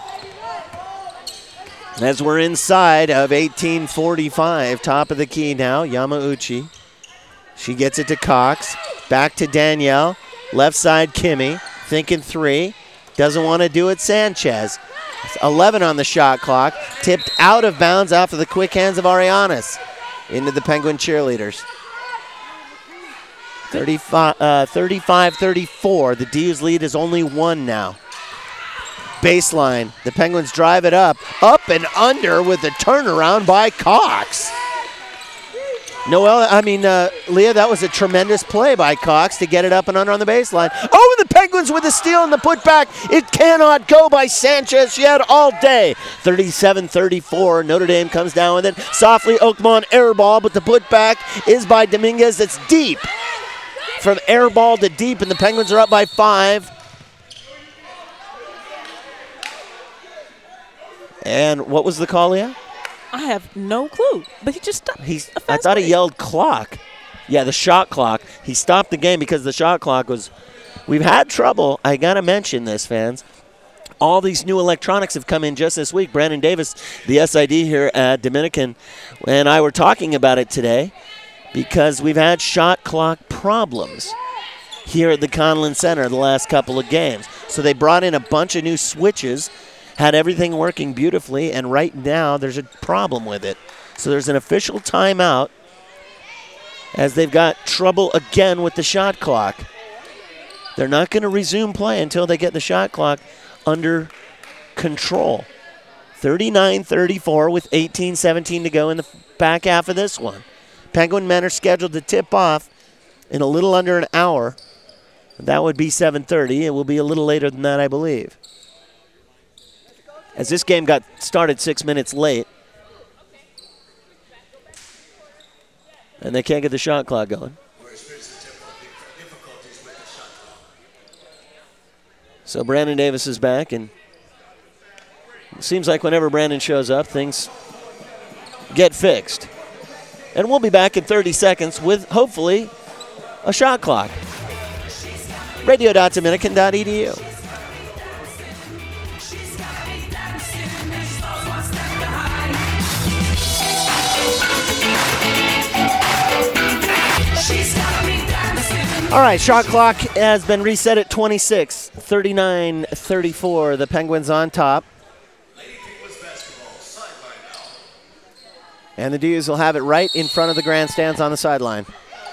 As we're inside of 18:45, top of the key now, Yamauchi. She gets it to Cox, back to Danielle, left side Kimmy, thinking 3, doesn't want to do it, Sanchez. 11 on the shot clock, tipped out of bounds after the quick hands of Arianes into the Penguin cheerleaders. 35-34. The DU's lead is only 1 now. Baseline. The Penguins drive it up and under with the turnaround by Cox. Leah, that was a tremendous play by Cox to get it up and under on the baseline. Oh, the Penguins with the steal and the putback. It cannot go by Sanchez yet all day. 37-34. Notre Dame comes down with it. Softly, Oakmont air ball, but the putback is by Dominguez. It's deep. From air ball to deep, and the Penguins are up by 5. And what was the call, Leah? I have no clue, but he just stopped. I thought he yelled clock. Yeah, the shot clock. He stopped the game because the shot clock was. We've had trouble. I got to mention this, fans. All these new electronics have come in just this week. Brandon Davis, the SID here at Dominican, and I were talking about it today because we've had shot clock problems here at the Conlin Center the last couple of games. So they brought in a bunch of new switches, had everything working beautifully, and right now there's a problem with it. So there's an official timeout as they've got trouble again with the shot clock. They're not going to resume play until they get the shot clock under control. 39-34 with 18-17 to go in the back half of this one. Penguin men are scheduled to tip off in a little under an hour. That would be 7:30. It will be a little later than that, I believe. As this game got started 6 minutes late. And they can't get the shot clock going. So Brandon Davis is back, and it seems like whenever Brandon shows up, things get fixed. And we'll be back in 30 seconds with, hopefully, a shot clock. Radio.dominican.edu. All right, shot clock has been reset at 26, 39-34. The Penguins on top. And the D's will have it right in front of the grandstands on the sideline.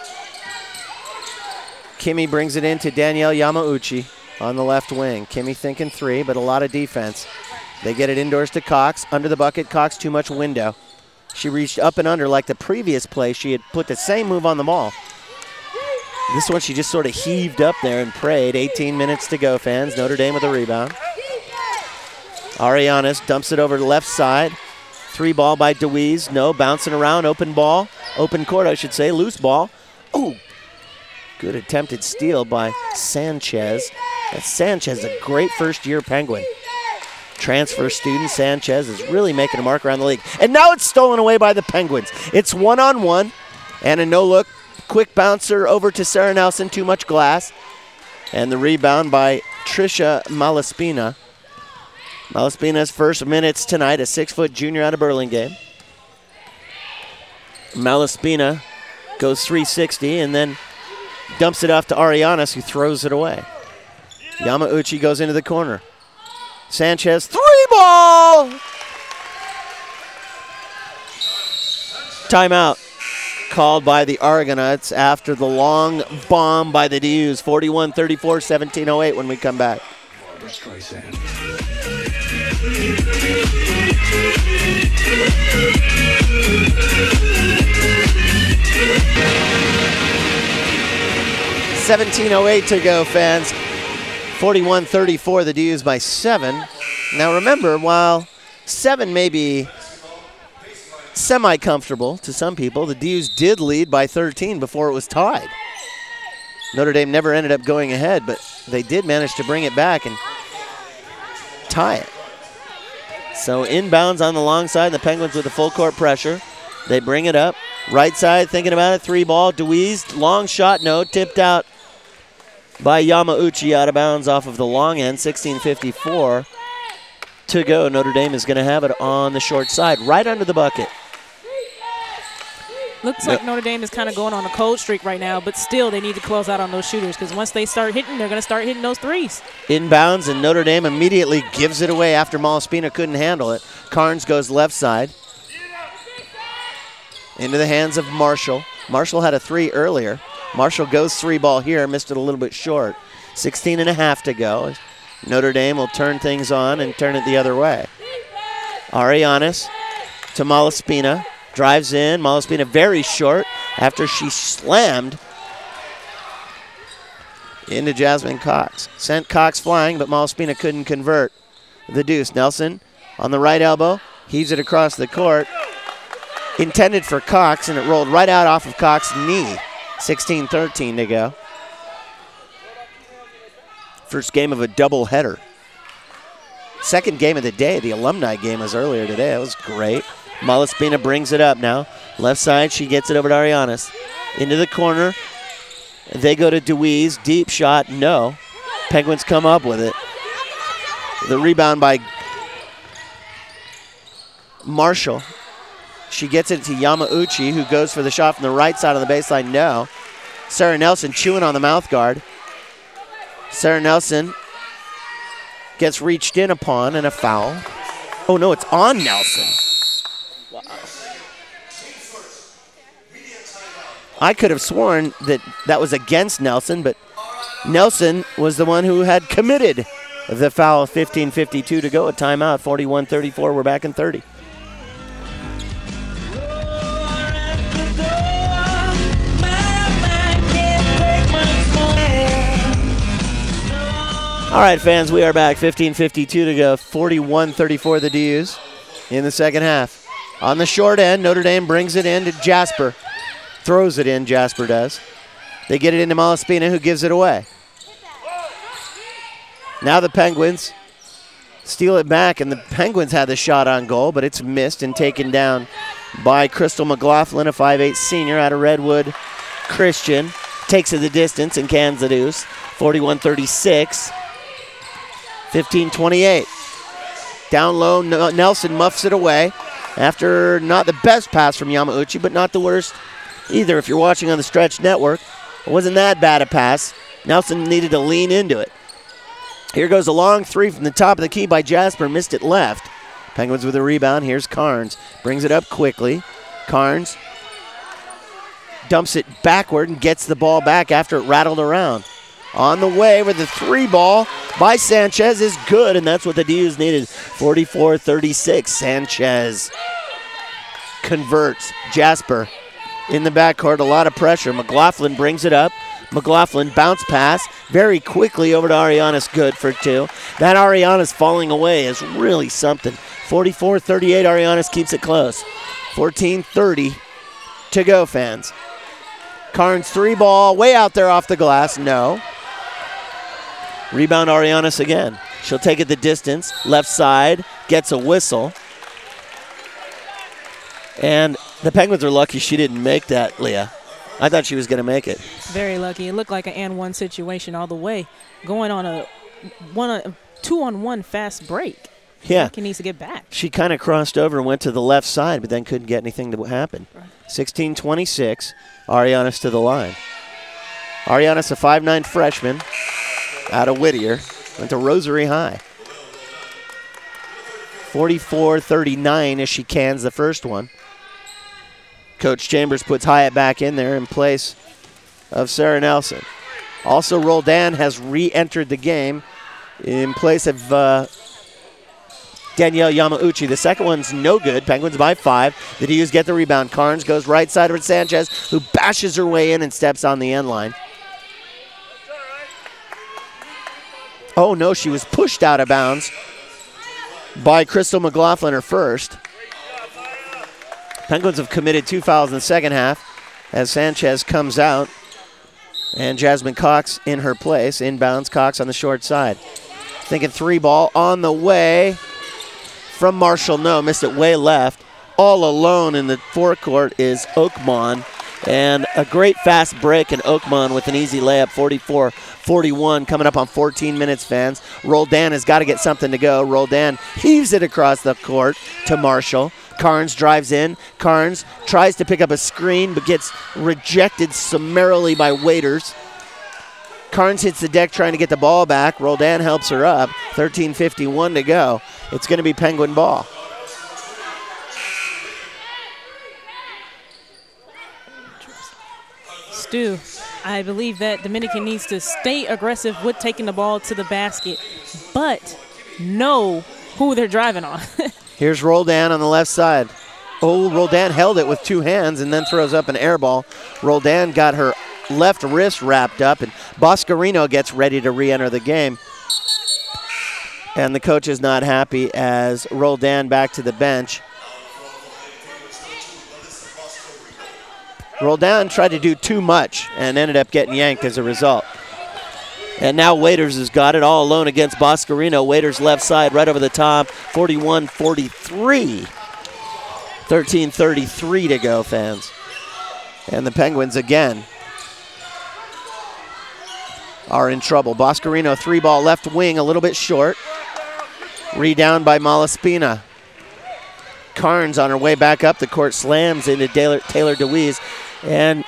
Kimmy brings it in to Danielle Yamauchi on the left wing. Kimmy thinking 3, but a lot of defense. They get it indoors to Cox. Under the bucket, Cox too much window. She reached up and under like the previous play. She had put the same move on the ball. This one she just sort of heaved up there and prayed. 18 minutes to go, fans. Notre Dame with a rebound. Arianes dumps it over to the left side. 3 ball by DeWeese. No, bouncing around. Open ball. Open court, I should say. Loose ball. Oh, good attempted steal by Sanchez. That Sanchez is a great first-year Penguin. Transfer student Sanchez is really making a mark around the league. And now it's stolen away by the Penguins. It's one-on-one and a no-look. Quick bouncer over to Sarah Nelson. Too much glass. And the rebound by Trisha Malaspina. Malaspina's first minutes tonight, a 6-foot junior out of Burlingame. Malaspina goes 360 and then dumps it off to Arianes, who throws it away. Yamauchi goes into the corner. Sanchez, 3-ball! Timeout called by the Argonauts after the long bomb by the DUs. 41-34, 17:08 when we come back. 17:08 to go, fans. 41-34, the DUs by 7. Now remember, while 7 may be semi-comfortable to some people, the DUs did lead by 13 before it was tied. Notre Dame never ended up going ahead, but they did manage to bring it back and tie it. So inbounds on the long side, the Penguins with the full court pressure. They bring it up. Right side, thinking about it, 3-ball. DeWeese, long shot, no, tipped out by Yamauchi out of bounds off of the long end. 16:54 to go. Notre Dame is going to have it on the short side, right under the bucket. Looks like Notre Dame is kind of going on a cold streak right now, but still they need to close out on those shooters because once they start hitting, they're going to start hitting those threes. Inbounds, and Notre Dame immediately gives it away after Malaspina couldn't handle it. Carnes goes left side. Into the hands of Marshall. Marshall had a 3 earlier. Marshall goes 3-ball here, missed it a little bit short. 16.5 to go. Notre Dame will turn things on and turn it the other way. Arianes to Malaspina. Drives in. Malaspina very short after she slammed into Jasmine Cox. Sent Cox flying, but Malaspina couldn't convert the deuce. Nelson on the right elbow. Heaves it across the court. Intended for Cox, and it rolled right out off of Cox's knee. 16-13 to go. First game of a doubleheader. Second game of the day. The alumni game was earlier today. That was great. Malaspina brings it up now. Left side, she gets it over to Arianes. Into the corner. They go to Deweese. Deep shot, no. Penguins come up with it. The rebound by Marshall. She gets it to Yamauchi, who goes for the shot from the right side of the baseline, no. Sarah Nelson chewing on the mouth guard. Sarah Nelson gets reached in upon and a foul. Oh, no, it's on Nelson. Wow. I could have sworn that was against Nelson, but Nelson was the one who had committed the foul. 15:52 to go, a timeout, 41-34. We're back in 30. All right, fans, we are back. 15:52 to go. 41-34 the D's in the second half. On the short end, Notre Dame brings it in to Jasper. Throws it in, Jasper does. They get it into Malaspina, who gives it away. Now the Penguins steal it back, and the Penguins had the shot on goal, but it's missed and taken down by Crystal McLaughlin, a 5'8 senior out of Redwood Christian. Takes it the distance and cans the deuce. 41-36. 15-28. Down low, Nelson muffs it away after not the best pass from Yamauchi, but not the worst either. If you're watching on the Stretch Network, it wasn't that bad a pass. Nelson needed to lean into it. Here goes a long three from the top of the key by Jasper. Missed it left. Penguins with a rebound. Here's Carnes. Brings it up quickly. Carnes dumps it backward and gets the ball back after it rattled around. On the way with the 3-ball by Sanchez is good, and that's what the D's needed. 44-36. Sanchez converts. Jasper in the backcourt, a lot of pressure. McLaughlin brings it up. McLaughlin bounce pass very quickly over to Arianes, good for two. That Arianes falling away is really something. 44-38, Arianes keeps it close. 14:30 to go, fans. Carnes 3-ball, way out there off the glass, no. Rebound Arianes again. She'll take it the distance. Left side, gets a whistle. And the Penguins are lucky she didn't make that, Leah. I thought she was going to make it. Very lucky. It looked like an and one situation all the way. Going on a 2-on-1 fast break. Yeah. He needs to get back. She kind of crossed over and went to the left side, but then couldn't get anything to happen. 16-26, Arianes to the line. Arianes, a 5'9 freshman out of Whittier, went to Rosary High. 44-39 as she cans the first one. Coach Chambers puts Hyatt back in there in place of Sarah Nelson. Also, Roldan has re-entered the game in place of Danielle Yamauchi. The second one's no good. Penguins by 5. The D's get the rebound. Carnes goes right side of Sanchez, who bashes her way in and steps on the end line. Oh, no, she was pushed out of bounds by Crystal McLaughlin, her first. Penguins have committed 2 fouls in the second half as Sanchez comes out and Jasmine Cox in her place. Inbounds, Cox on the short side. Thinking 3-ball on the way from Marshall. No, missed it way left. All alone in the forecourt is Oakmon. And a great fast break, and Oakmon with an easy layup, 44-41, coming up on 14 minutes, fans. Roldan has got to get something to go. Roldan heaves it across the court to Marshall. Carnes drives in. Carnes tries to pick up a screen, but gets rejected summarily by Waiters. Carnes hits the deck trying to get the ball back. Roldan helps her up. 13:51 to go. It's going to be Penguin ball. Stu, I believe that Dominican needs to stay aggressive with taking the ball to the basket, but know who they're driving on. Here's Roldan on the left side. Oh, Roldan held it with two hands and then throws up an air ball. Roldan got her left wrist wrapped up, and Boscarino gets ready to re-enter the game. And the coach is not happy as Roldan back to the bench. Roldan tried to do too much and ended up getting yanked as a result. And now Waiters has got it all alone against Boscarino. Waiters left side right over the top, 41-43. 13:33 to go, fans. And the Penguins again are in trouble. Boscarino, 3-ball left wing, a little bit short. Rebound by Malaspina. Carnes on her way back up the court slams into Taylor DeWeese. And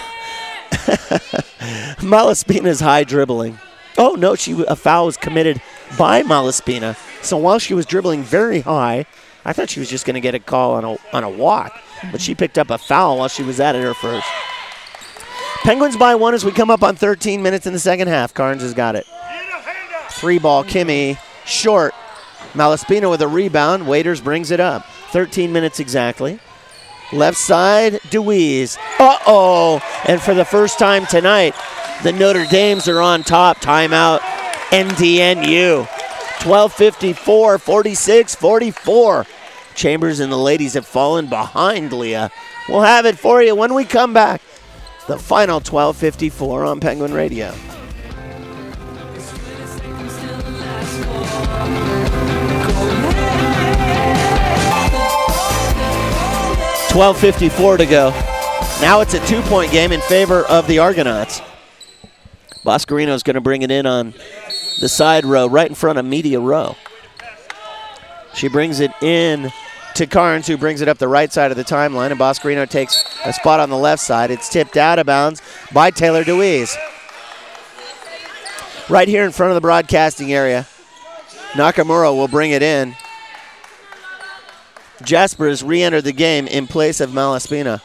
Malaspina's high dribbling. Oh, no, a foul was committed by Malaspina. So while she was dribbling very high, I thought she was just going to get a call on a walk. But she picked up a foul while she was at it her first. Penguins by 1 as we come up on 13 minutes in the second half. Carnes has got it. 3-ball, Kimmy, short. Malaspina with a rebound. Waiters brings it up. 13 minutes exactly. Left side, DeWeese. Uh-oh. And for the first time tonight, the Notre Dames are on top. Timeout, NDNU. 12:54, 46-44. Chambers and the ladies have fallen behind, Leah. We'll have it for you when we come back. The final 12:54 on Penguin Radio. $12:54 to go. Now it's a 2-point game in favor of the Argonauts. Boscarino's going to bring it in on the side row, right in front of media row. She brings it in to Carnes, who brings it up the right side of the timeline, and Boscarino takes a spot on the left side. It's tipped out of bounds by Taylor DeWeese. Right here in front of the broadcasting area, Nakamura will bring it in. Jasper has re-entered the game in place of Malaspina.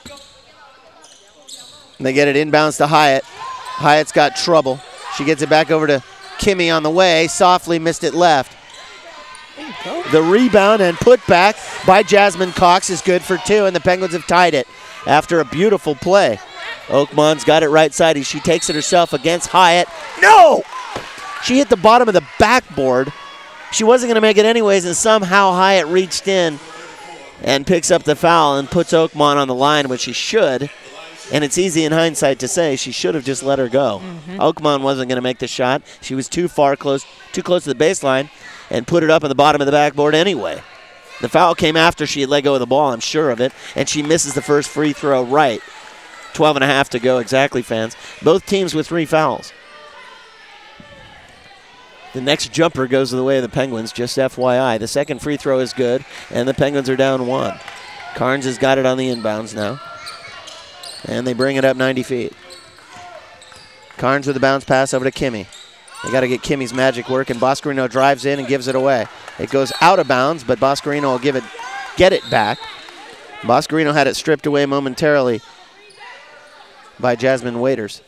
They get it inbounds to Hyatt. Hyatt's got trouble. She gets it back over to Kimmy on the way. Softly missed it left. The rebound and put back by Jasmine Cox is good for 2, and the Penguins have tied it after a beautiful play. Oakmon's got it right side. She takes it herself against Hyatt. No! She hit the bottom of the backboard. She wasn't going to make it anyways, and somehow Hyatt reached in and picks up the foul and puts Oakmont on the line, which she should. And it's easy in hindsight to say she should have just let her go. Oakmont wasn't going to make the shot. She was too close to the baseline and put it up at the bottom of the backboard anyway. The foul came after she had let go of the ball, I'm sure of it, and she misses the first free throw right. 12.5 to go exactly, fans. Both teams with 3 fouls. The next jumper goes the way of the Penguins, just FYI. The second free throw is good, and the Penguins are down 1. Carnes has got it on the inbounds now. And they bring it up 90 feet. Carnes with a bounce pass over to Kimmy. They got to get Kimmy's magic working. Boscarino drives in and gives it away. It goes out of bounds, but Boscarino will get it back. Boscarino had it stripped away momentarily by Jasmine Waiters.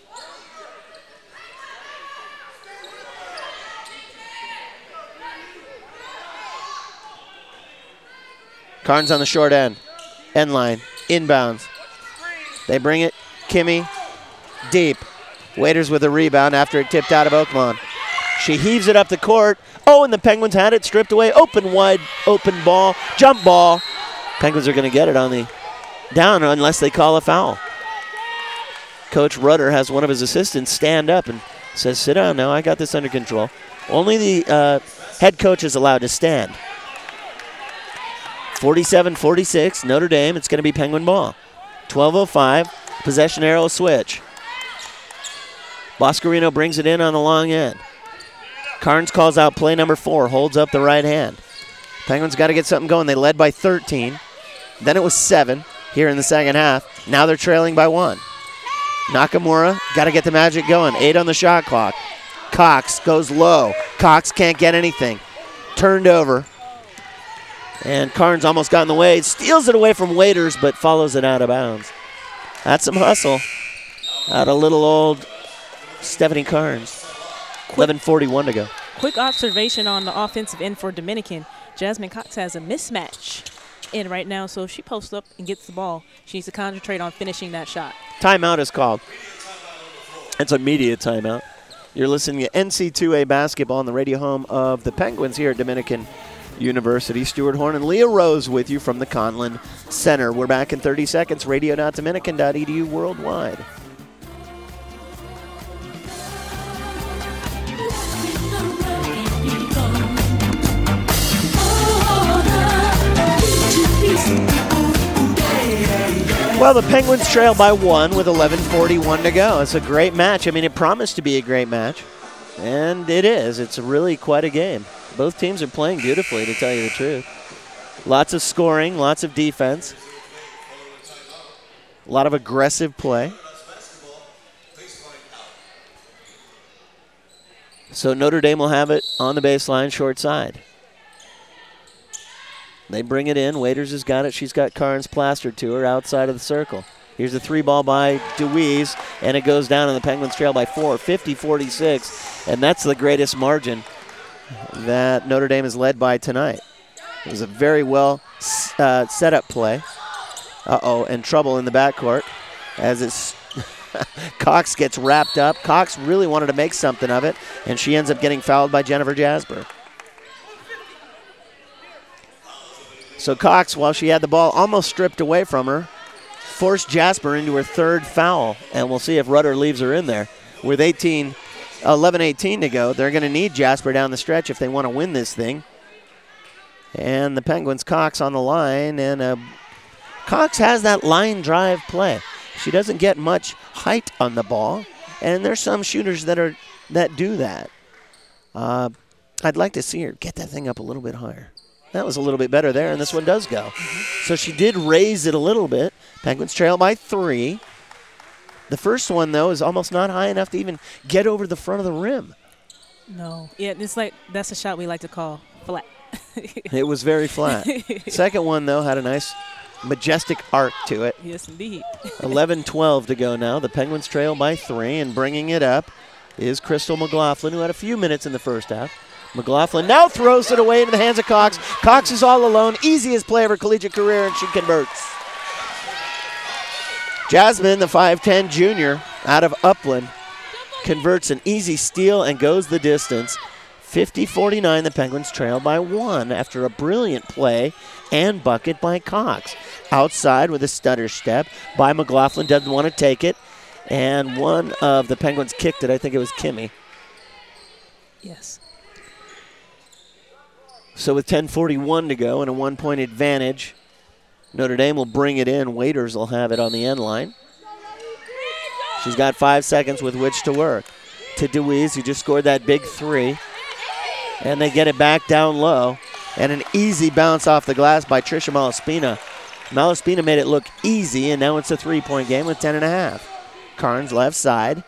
Carnes on the short end line, inbounds. They bring it, Kimmy, deep. Waiters with a rebound after it tipped out of Oakmont. She heaves it up the court. Oh, and the Penguins had it stripped away. Open ball, jump ball. Penguins are going to get it on the down unless they call a foul. Coach Rudder has one of his assistants stand up and says, sit down now, I got this under control. Only the head coach is allowed to stand. 47-46, Notre Dame. It's going to be Penguin ball. 12:05, possession arrow switch. Boscarino brings it in on the long end. Carnes calls out play number 4, holds up the right hand. Penguins got to get something going. They led by 13. Then it was 7 here in the second half. Now they're trailing by 1. Nakamura got to get the magic going. 8 on the shot clock. Cox goes low. Cox can't get anything. Turned over. And Carnes almost got in the way. Steals it away from Waiters, but follows it out of bounds. That's some hustle. Out of little old Stephanie Carnes. 11:41 to go. Quick observation on the offensive end for Dominican. Jasmine Cox has a mismatch in right now, so if she posts up and gets the ball, she needs to concentrate on finishing that shot. Timeout is called. It's a media timeout. You're listening to NC2A basketball on the radio home of the Penguins here at Dominican University. Stuart Horn and Leah Rose with you from the Conlin Center. We're back in 30 seconds. Radio.dominican.edu worldwide. Well, the Penguins trail by 1 with 11:41 to go. It's a great match. I mean, it promised to be a great match, and it is. It's really quite a game. Both teams are playing beautifully, to tell you the truth. Lots of scoring, lots of defense, a lot of aggressive play. So Notre Dame will have it on the baseline, short side. They bring it in. Waiters has got it. She's got Carnes plastered to her outside of the circle. Here's a 3-ball by DeWeese, and it goes down, and the Penguins trail by 4, 50-46, and that's the greatest margin that Notre Dame is led by tonight. It was a very well set-up play. And trouble in the backcourt as it's Cox gets wrapped up. Cox really wanted to make something of it, and she ends up getting fouled by Jennifer Jasper. So Cox, while she had the ball almost stripped away from her, forced Jasper into her third foul, and we'll see if Rudder leaves her in there. With 11:18 to go, they're going to need Jasper down the stretch if they want to win this thing. And the Penguins, Cox on the line, and Cox has that line drive play. She doesn't get much height on the ball, and there's some shooters that do that. I'd like to see her get that thing up a little bit higher. That was a little bit better there, and this one does go. So she did raise it a little bit. Penguins trail by 3. The first one, though, is almost not high enough to even get over the front of the rim. No. Yeah, that's a shot we like to call flat. It was very flat. Second one, though, had a nice majestic arc to it. Yes, indeed. 11:12 to go now. The Penguins trail by 3, and bringing it up is Crystal McLaughlin, who had a few minutes in the first half. McLaughlin now throws it away into the hands of Cox. Cox is all alone. Easiest play of her collegiate career, and she converts. Jasmine, the 5'10 junior out of Upland, converts an easy steal and goes the distance. 50-49, the Penguins trail by 1 after a brilliant play and bucket by Cox. Outside with a stutter step by McLaughlin, doesn't want to take it. And one of the Penguins kicked it. I think it was Kimmy. Yes. So with 10:41 to go and a 1-point advantage, Notre Dame will bring it in. Waiters will have it on the end line. She's got 5 seconds with which to work. To DeWeese, who just scored that big 3. And they get it back down low. And an easy bounce off the glass by Trisha Malaspina. Malaspina made it look easy, and now it's a 3-point game with 10.5. Carnes left side.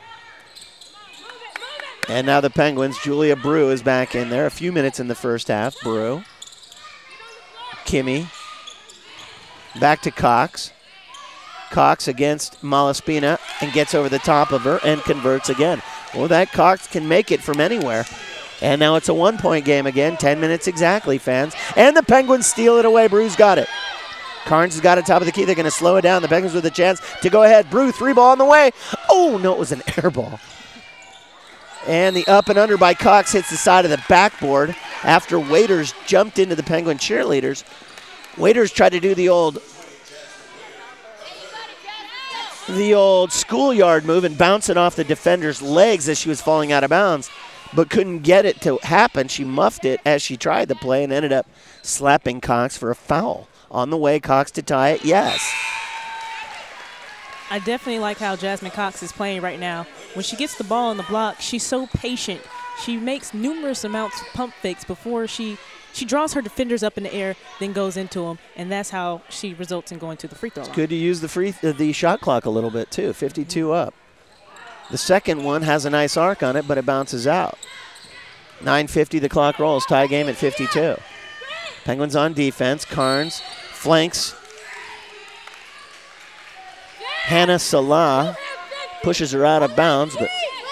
And now the Penguins, Julia Brew is back in there. A few minutes in the first half. Brew. Kimmy. Back to Cox. Cox against Malaspina and gets over the top of her and converts again. Well, that Cox can make it from anywhere. And now it's a 1-point game again. 10 minutes exactly, fans. And the Penguins steal it away. Brew's got it. Carnes has got it top of the key. They're going to slow it down. The Penguins with a chance to go ahead. Brew, 3-ball on the way. Oh, no, it was an air ball. And the up and under by Cox hits the side of the backboard after Waiters jumped into the Penguin cheerleaders. Waiters tried to do the old schoolyard move and bounce it off the defender's legs as she was falling out of bounds, but couldn't get it to happen. She muffed it as she tried the play and ended up slapping Cox for a foul. On the way, Cox to tie it, yes. I definitely like how Jasmine Cox is playing right now. When she gets the ball on the block, she's so patient. She makes numerous amounts of pump fakes before she draws her defenders up in the air, then goes into them, and that's how she results in going to the free throw line. Good to use the shot clock a little bit, too. 52 up. The second one has a nice arc on it, but it bounces out. 9:50, the clock rolls. Tie game at 52. Penguins on defense. Carnes flanks Hannah Salah, pushes her out of bounds, but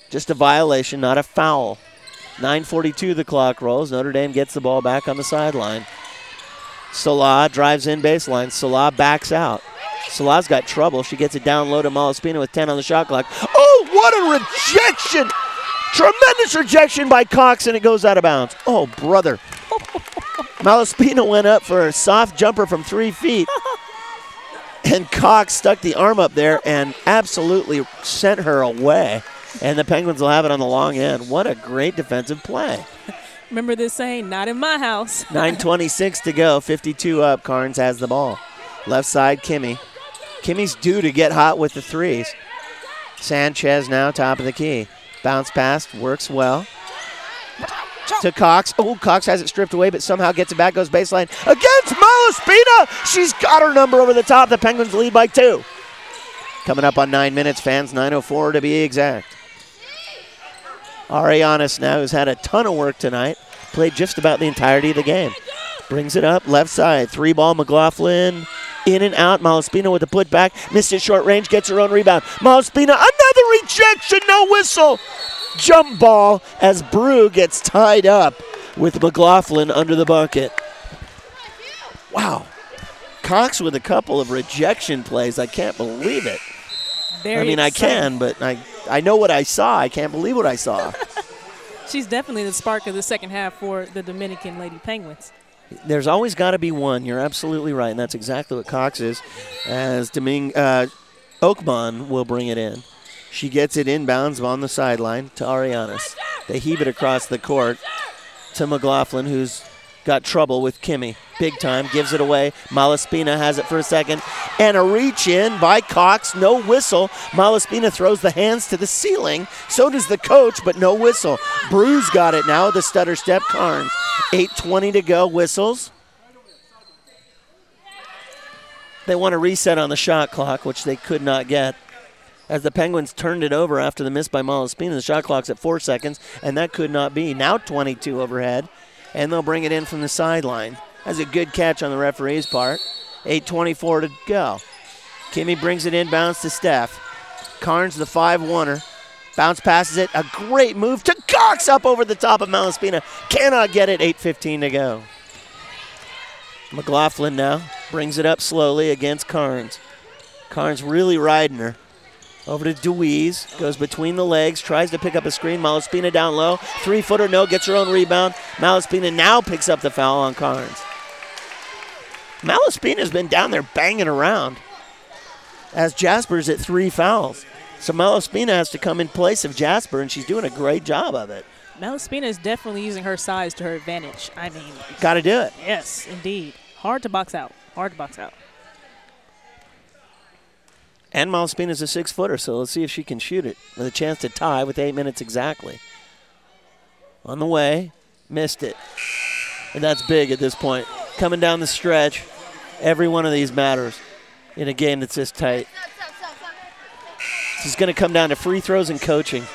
Just a violation, not a foul. 9:42 the clock rolls. Notre Dame gets the ball back on the sideline. Salah drives in baseline. Salah backs out. Salah's got trouble. She gets it down low to Malaspina with 10 on the shot clock. Oh, what a rejection! Tremendous rejection by Cox, and it goes out of bounds. Oh, brother. Malaspina went up for a soft jumper from 3 feet. And Cox stuck the arm up there and absolutely sent her away. And the Penguins will have it on the long end. What a great defensive play. Remember this saying, not in my house. 9:26 to go, 52 up. Carnes has the ball. Left side, Kimmy. Kimmy's due to get hot with the threes. Sanchez now top of the key. Bounce pass, works well. To Cox. Oh, Cox has it stripped away, but somehow gets it back, goes baseline against Malaspina. She's got her number over the top. The Penguins lead by 2. Coming up on 9 minutes, fans, 9:04 to be exact. Arianes now, who's had a ton of work tonight, played just about the entirety of the game. Brings it up, left side, 3-ball, McLaughlin, in and out. Malaspina with the putback, missed it short range, gets her own rebound. Malaspina, another rejection, no whistle. Jump ball as Brew gets tied up with McLaughlin under the bucket. Wow. Cox with a couple of rejection plays. I can't believe it. I can, but I know what I saw. I can't believe what I saw. She's definitely the spark of the second half for the Dominican Lady Penguins. There's always got to be one. You're absolutely right, and that's exactly what Cox is. As Oakmon will bring it in. She gets it inbounds on the sideline to Arianes. They heave it across the court to McLaughlin, who's got trouble with Kimmy. Big time, gives it away. Malaspina has it for a second. And a reach in by Cox, no whistle. Malaspina throws the hands to the ceiling. So does the coach, but no whistle. Brew's got it now, the stutter step. Carnes. 8:20 to go, whistles. They want a reset on the shot clock, which they could not get. As the Penguins turned it over after the miss by Malaspina, the shot clock's at 4 seconds, and that could not be. Now 22 overhead, and they'll bring it in from the sideline. That's a good catch on the referee's part. 8:24 to go. Kimmy brings it inbounds to Steph. Carnes, the 5-1er. Bounce passes it. A great move to Cox up over the top of Malaspina. Cannot get it. 8:15 to go. McLaughlin now brings it up slowly against Carnes. Carnes really riding her. Over to Deweese, goes between the legs, tries to pick up a screen. Malaspina down low, 3-footer, no, gets her own rebound. Malaspina now picks up the foul on Carnes. Malaspina's been down there banging around as Jasper's at 3 fouls. So Malaspina has to come in place of Jasper, and she's doing a great job of it. Malaspina is definitely using her size to her advantage. Got to do it. Yes, indeed. Hard to box out. And Malaspina's a 6-footer, so let's see if she can shoot it with a chance to tie with 8 minutes exactly. On the way, missed it. And that's big at this point. Coming down the stretch, every one of these matters in a game that's this tight. This is going to come down to free throws and coaching.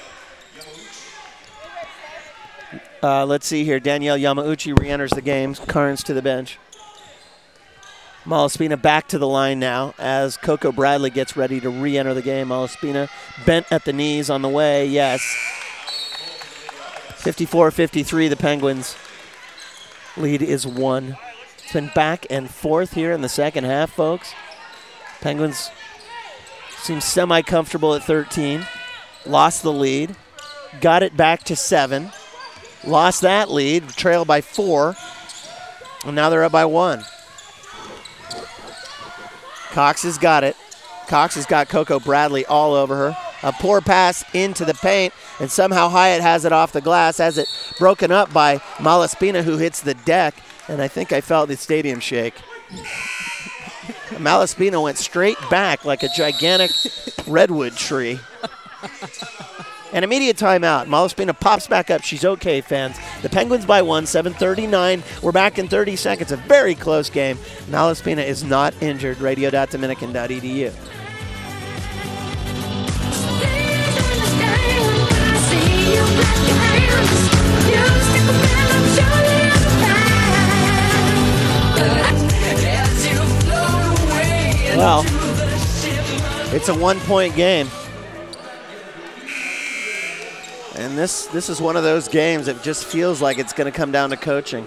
Let's see here. Danielle Yamauchi re-enters the game. Carnes to the bench. Malaspina back to the line now as Coco Bradley gets ready to re-enter the game. Malaspina bent at the knees on the way, yes. 54-53, the Penguins' lead is 1. It's been back and forth here in the second half, folks. Penguins seem semi-comfortable at 13. Lost the lead. Got it back to 7. Lost that lead, trailed by 4. And now they're up by 1. Cox has got it. Cox has got Coco Bradley all over her. A poor pass into the paint, and somehow Hyatt has it off the glass, has it broken up by Malaspina, who hits the deck, and I think I felt the stadium shake. Malaspina went straight back like a gigantic redwood tree. An immediate timeout. Malaspina pops back up. She's okay, fans. The Penguins by 1, 7:39. We're back in 30 seconds. A very close game. Malaspina is not injured. Radio.dominican.edu. Well, it's a 1-point game. And this is one of those games that just feels like it's going to come down to coaching.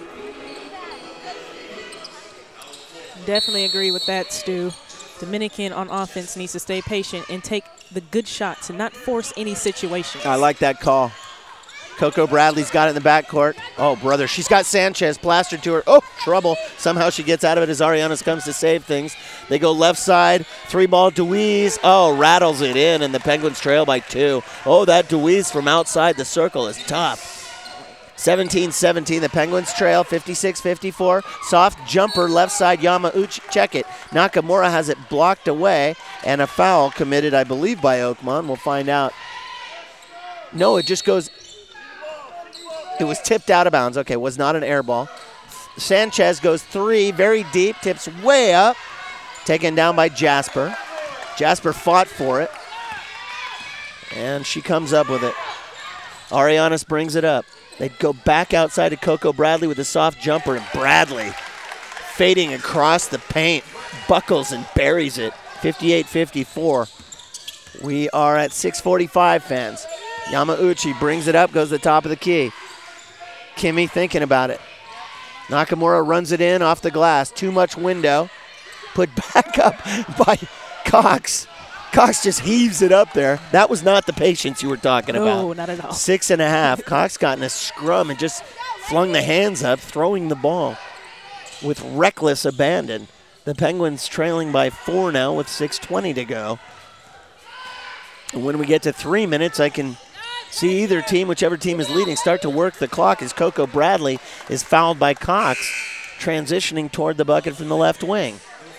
Definitely agree with that, Stu. Dominican on offense needs to stay patient and take the good shots and not force any situations. I like that call. Coco Bradley's got it in the backcourt. Oh, brother, she's got Sanchez plastered to her. Oh, trouble. Somehow she gets out of it as Arianes comes to save things. They go left side, 3-ball Deweese. Oh, rattles it in, and the Penguins trail by 2. Oh, that Deweese from outside the circle is tough. 17-17, the Penguins trail, 56-54. Soft jumper, left side, Yamauchi. Check it. Nakamura has it blocked away, and a foul committed, I believe, by Oakmont. We'll find out. No, it just goes. It was tipped out of bounds. Okay, was not an air ball. Sanchez goes 3, very deep, tips way up. Taken down by Jasper. Jasper fought for it. And she comes up with it. Arianes brings it up. They go back outside to Coco Bradley with a soft jumper, and Bradley fading across the paint, buckles and buries it. 58-54. We are at 6:45, fans. Yamauchi brings it up, goes to the top of the key. Kimmy thinking about it. Nakamura runs it in off the glass. Too much window. Put back up by Cox. Cox just heaves it up there. That was not the patience you were talking about. No, not at all. 6.5. Cox got in a scrum and just flung the hands up, throwing the ball with reckless abandon. The Penguins trailing by 4 now with 6:20 to go. And when we get to 3 minutes, I can see either team, whichever team is leading, start to work the clock as Coco Bradley is fouled by Cox, transitioning toward the bucket from the left wing.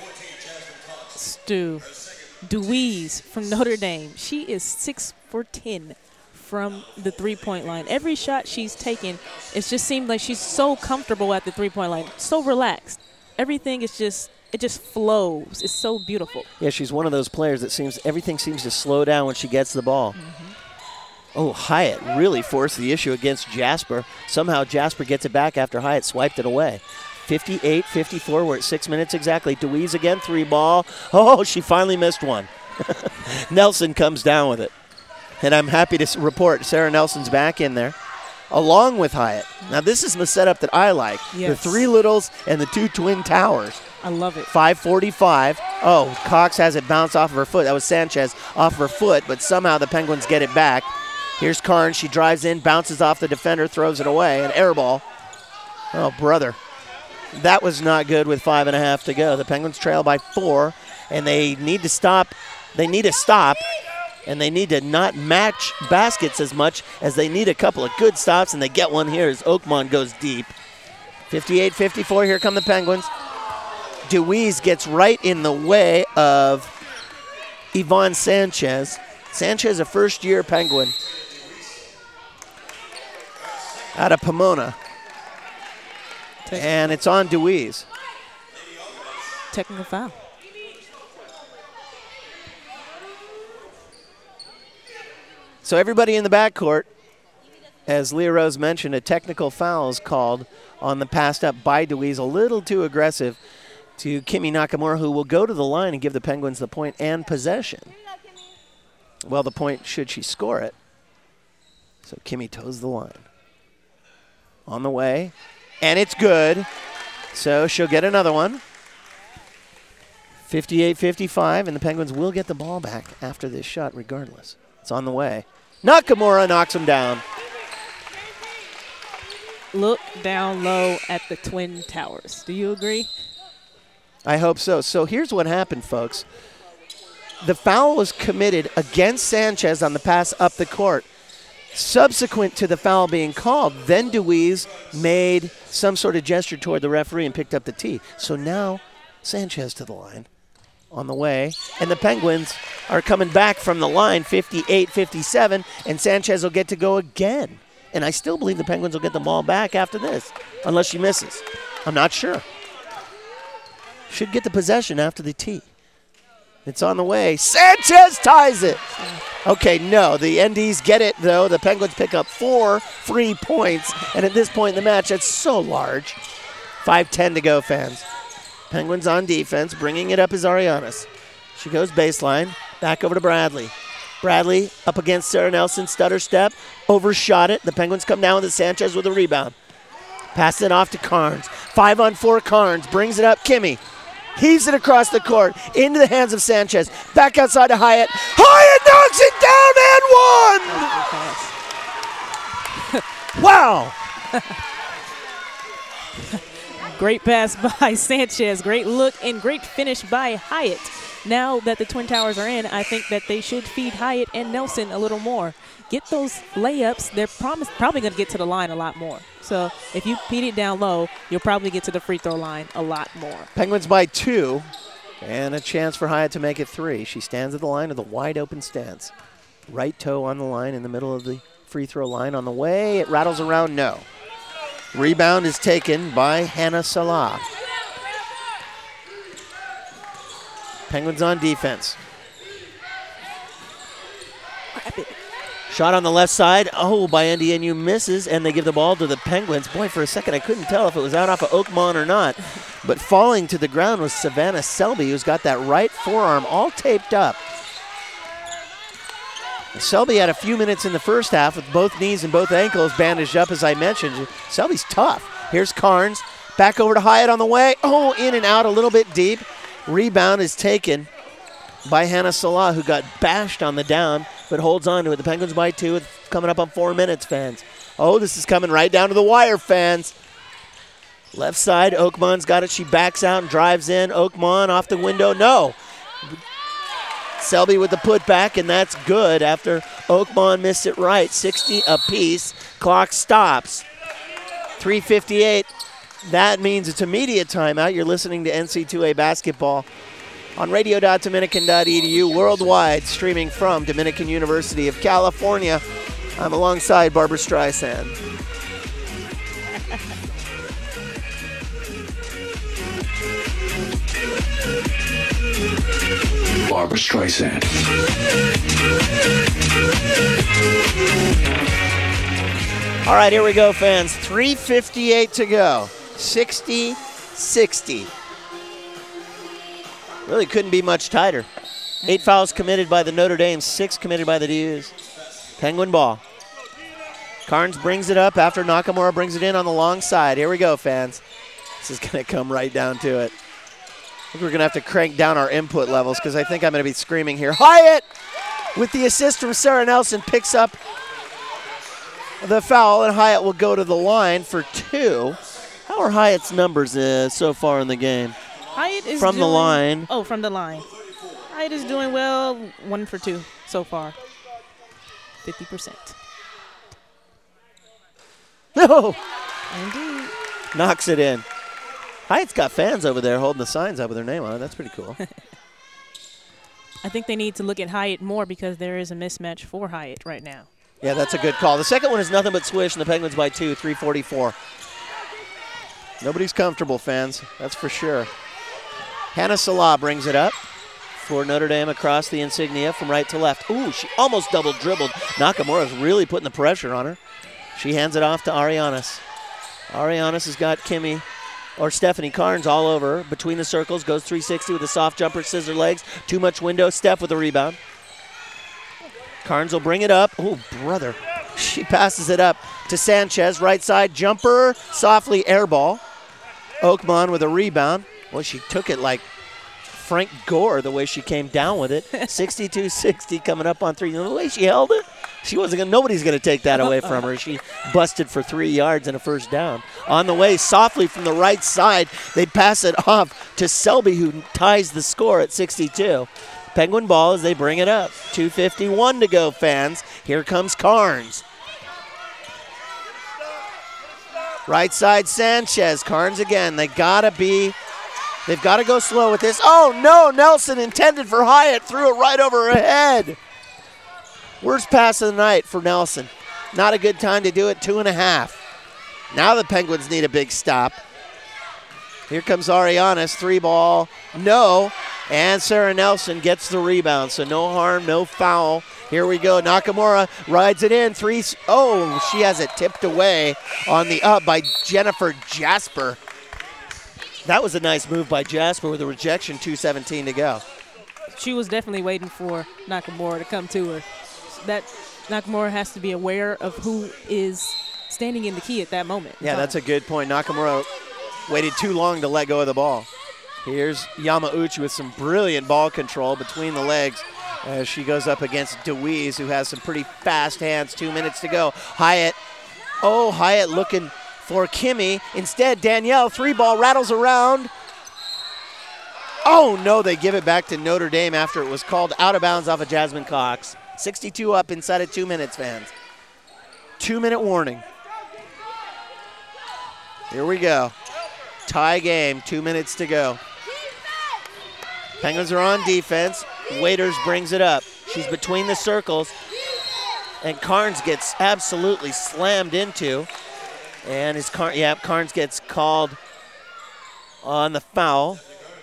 Stu, Deweese from Notre Dame. She is 6 for 10 from the three-point line. Every shot she's taken, it just seemed like she's so comfortable at the three-point line, so relaxed. Everything is just, it just flows. It's so beautiful. Yeah, she's one of those players that everything seems to slow down when she gets the ball. Mm-hmm. Oh, Hyatt really forced the issue against Jasper. Somehow Jasper gets it back after Hyatt swiped it away. 58-54, we're at 6 minutes exactly. Deweese again, 3-ball. Oh, she finally missed one. Nelson comes down with it. And I'm happy to report Sarah Nelson's back in there, along with Hyatt. Now, this is the setup that I like. Yes. The 3 littles and the 2 twin towers. I love it. 5:45. Oh, Cox has it bounce off of her foot. That was Sanchez off of her foot, but somehow the Penguins get it back. Here's Karn. She drives in, bounces off the defender, throws it away. An air ball. Oh, brother. That was not good with 5.5 to go. The Penguins trail by 4, and they need to stop. They need a stop, and they need to not match baskets as much as they need a couple of good stops, and they get one here as Oakmont goes deep. 58-54, here come the Penguins. Deweese gets right in the way of Yvonne Sanchez. Sanchez, a first-year Penguin out of Pomona. And it's on Deweese. Technical foul. So everybody in the backcourt, as Leah Rose mentioned, a technical foul is called on the passed up by Deweese. A little too aggressive to Kimi Nakamura, who will go to the line and give the Penguins the point and possession. Well, the point should she score it. So Kimi toes the line. On the way. And it's good. So she'll get another one. 58-55, and the Penguins will get the ball back after this shot regardless. It's on the way. Nakamura knocks him down. Look down low at the Twin Towers. Do you agree? I hope so. So here's what happened, folks. The foul was committed against Sanchez on the pass up the court. Subsequent to the foul being called, then Deweese made some sort of gesture toward the referee and picked up the tee. So now Sanchez to the line on the way. And the Penguins are coming back from the line 58-57, and Sanchez will get to go again. And I still believe the Penguins will get the ball back after this, unless she misses. I'm not sure. Should get the possession after the tee. It's on the way. Sanchez ties it. Okay, no. The NDs get it, though. The Penguins pick up 4 free points. And at this point in the match, that's so large. 5:10 to go, fans. Penguins on defense. Bringing it up is Arianes. She goes baseline. Back over to Bradley. Bradley up against Sarah Nelson, stutter step, overshot it. The Penguins come down with Sanchez with a rebound. Pass it off to Carnes. 5-on-4 Carnes brings it up. Kimmy heaves it across the court into the hands of Sanchez. Back outside to Hyatt. Hyatt knocks it down and one! Wow! Great pass by Sanchez. Great look and great finish by Hyatt. Now that the Twin Towers are in, I think that they should feed Hyatt and Nelson a little more. Get those layups. They're probably going to get to the line a lot more. So if you beat it down low, you'll probably get to the free throw line a lot more. Penguins by 2, and a chance for Hyatt to make it 3. She stands at the line of the wide open stance. Right toe on the line in the middle of the free throw line. On the way, it rattles around, no. Rebound is taken by Hannah Salah. Penguins on defense. Shot on the left side. Oh, by NDNU misses, and they give the ball to the Penguins. Boy, for a second I couldn't tell if it was out off of Oakmont or not. But falling to the ground was Savannah Selby, who's got that right forearm all taped up. Selby had a few minutes in the first half with both knees and both ankles bandaged up, as I mentioned. Selby's tough. Here's Carnes. Back over to Hyatt on the way. Oh, in and out a little bit deep. Rebound is taken by Hannah Salah, who got bashed on the down, but holds on to it. The Penguins by 2, with coming up on 4 minutes, fans. Oh, this is coming right down to the wire, fans. Left side, Oakmon's got it. She backs out and drives in. Oakmont off the window. No. Selby with the putback, and that's good after Oakmont missed it right. 60 apiece. Clock stops. 3:58. That means it's immediate timeout. You're listening to NC2A basketball on radio.dominican.edu, worldwide, streaming from Dominican University of California. I'm alongside Barbara Streisand. Barbara Streisand. All right, here we go, fans. 3:58 to go. 60-60. Really couldn't be much tighter. 8 fouls committed by the Notre Dame, 6 committed by the Deuce. Penguin ball. Carnes brings it up after Nakamura brings it in on the long side. Here we go, fans. This is going to come right down to it. I think we're going to have to crank down our input levels because I think I'm going to be screaming here. Hyatt, with the assist from Sarah Nelson, picks up the foul, and Hyatt will go to the line for 2. How are Hyatt's numbers so far in the game? Hyatt is from the line. Oh, from the line. Hyatt is doing well. 1 for 2 so far. 50%. No. Indeed. Knocks it in. Hyatt's got fans over there holding the signs up with their name on it. That's pretty cool. I think they need to look at Hyatt more because there is a mismatch for Hyatt right now. Yeah, that's a good call. The second one is nothing but swish, and the Penguins by 2, 3:44. Nobody's comfortable, fans. That's for sure. Hannah Salah brings it up for Notre Dame across the insignia from right to left. Ooh, she almost double dribbled. Nakamura's really putting the pressure on her. She hands it off to Arianes. Arianes has got Stephanie Carnes all over. Between the circles, goes 360 with a soft jumper, scissor legs. Too much window. Steph with a rebound. Carnes will bring it up. Oh, brother. She passes it up to Sanchez. Right side jumper. Softly air ball. Oakmont with a rebound. Well, she took it like Frank Gore, the way she came down with it. 62-60 coming up on 3. The way she held it, nobody's going to take that away from her. She busted for 3 yards and a first down. On the way, softly from the right side, they pass it off to Selby, who ties the score at 62. Penguin ball as they bring it up. 2:51 to go, fans. Here comes Carnes. Right side, Sanchez. Carnes again. They've got to go slow with this. Oh, no. Nelson intended for Hyatt. Threw it right over her head. Worst pass of the night for Nelson. Not a good time to do it. 2.5. Now the Penguins need a big stop. Here comes Arianes. 3 ball. No. And Sarah Nelson gets the rebound. So no harm, no foul. Here we go. Nakamura rides it in. 3. Oh, she has it tipped away on the up by Jennifer Jasper. That was a nice move by Jasper with a rejection. 2:17 to go. She was definitely waiting for Nakamura to come to her. that Nakamura has to be aware of who is standing in the key at that moment. Yeah, that's a good point. Nakamura waited too long to let go of the ball. Here's Yamauchi with some brilliant ball control between the legs as she goes up against DeWeese, who has some pretty fast hands. 2 minutes to go. Hyatt looking for Kimmy. Instead, Danielle, 3-ball, rattles around. Oh, no, they give it back to Notre Dame after it was called out of bounds off of Jasmine Cox. 62 up inside of 2 minutes, fans. 2-minute warning. Here we go. Tie game, 2 minutes to go. Penguins are on defense. Waiters brings it up. She's between the circles. And Carnes gets absolutely slammed into. And Carnes gets called on the foul.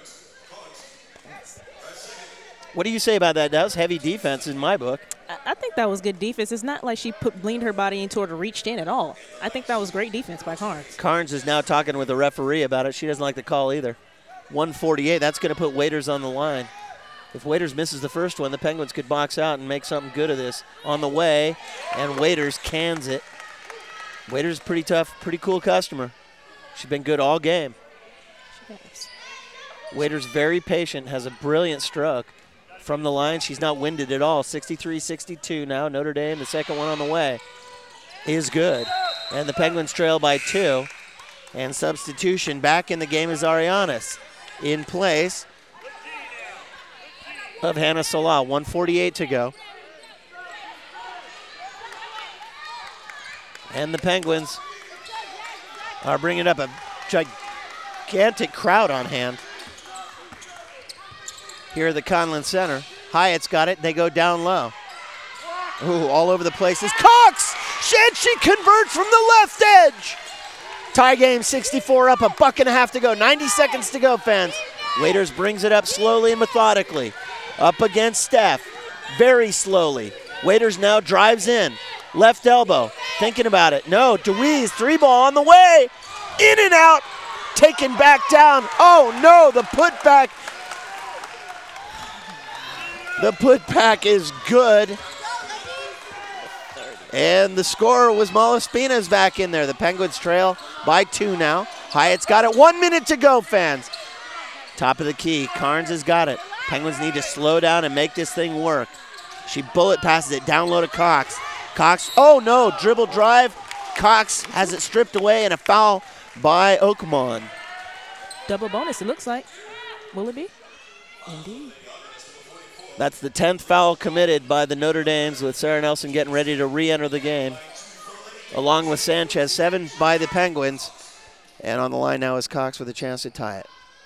What do you say about that? That was heavy defense in my book. I think that was good defense. It's not like she leaned her body into it or reached in at all. I think that was great defense by Carnes. Carnes is now talking with the referee about it. She doesn't like the call either. 148, that's going to put Waiters on the line. If Waiters misses the first one, the Penguins could box out and make something good of this. On the way, and Waiters cans it. Waiters is pretty tough, pretty cool customer. She's been good all game. She has. Waiters very patient, has a brilliant stroke. From the line, she's not winded at all. 63-62 now. Notre Dame, the second one on the way, is good. And the Penguins trail by 2. And substitution back in the game is Arianes in place of Hannah Salah. 1:48 to go. And the Penguins are bringing up a gigantic crowd on hand. Here at the Conlin Center. Hyatt's got it. They go down low. Ooh, all over the place is Cox! She converts from the left edge! Tie game, 64 up, a buck and a half to go. 90 seconds to go, fans. Waiters brings it up slowly and methodically. Up against Steph. Very slowly. Waiters now drives in. Left elbow. Thinking about it. No, DeWeese, 3-ball on the way. In and out. Taken back down. Oh, no, the putback. The putback is good. And the scorer was Malaspina's back in there. The Penguins trail by 2 now. Hyatt's got it. 1 minute to go, fans. Top of the key. Carnes has got it. Penguins need to slow down and make this thing work. She bullet passes it down low to Cox. Cox, oh no, dribble drive. Cox has it stripped away and a foul by Oakmont. Double bonus, it looks like. Will it be? Indeed. That's the 10th foul committed by the Notre Dames, with Sarah Nelson getting ready to re-enter the game. Along with Sanchez, 7 by the Penguins. And on the line now is Cox with a chance to tie it.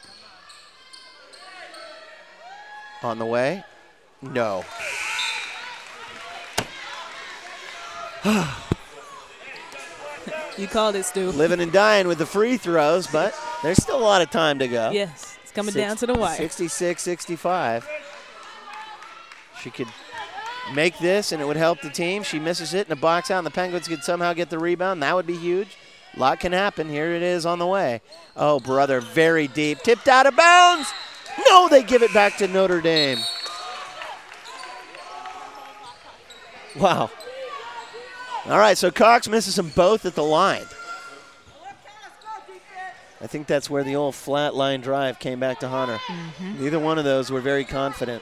On the way? No. You called it, Stu. Living and dying with the free throws, but there's still a lot of time to go. Yes, it's coming down to the wire. 66-65. She could make this, and it would help the team. She misses it in a box out, and the Penguins could somehow get the rebound. That would be huge. A lot can happen. Here it is on the way. Oh, brother, very deep. Tipped out of bounds. No, they give it back to Notre Dame. Wow. All right, so Cox misses them both at the line. I think that's where the old flat line drive came back to haunt her. Mm-hmm. Neither one of those were very confident.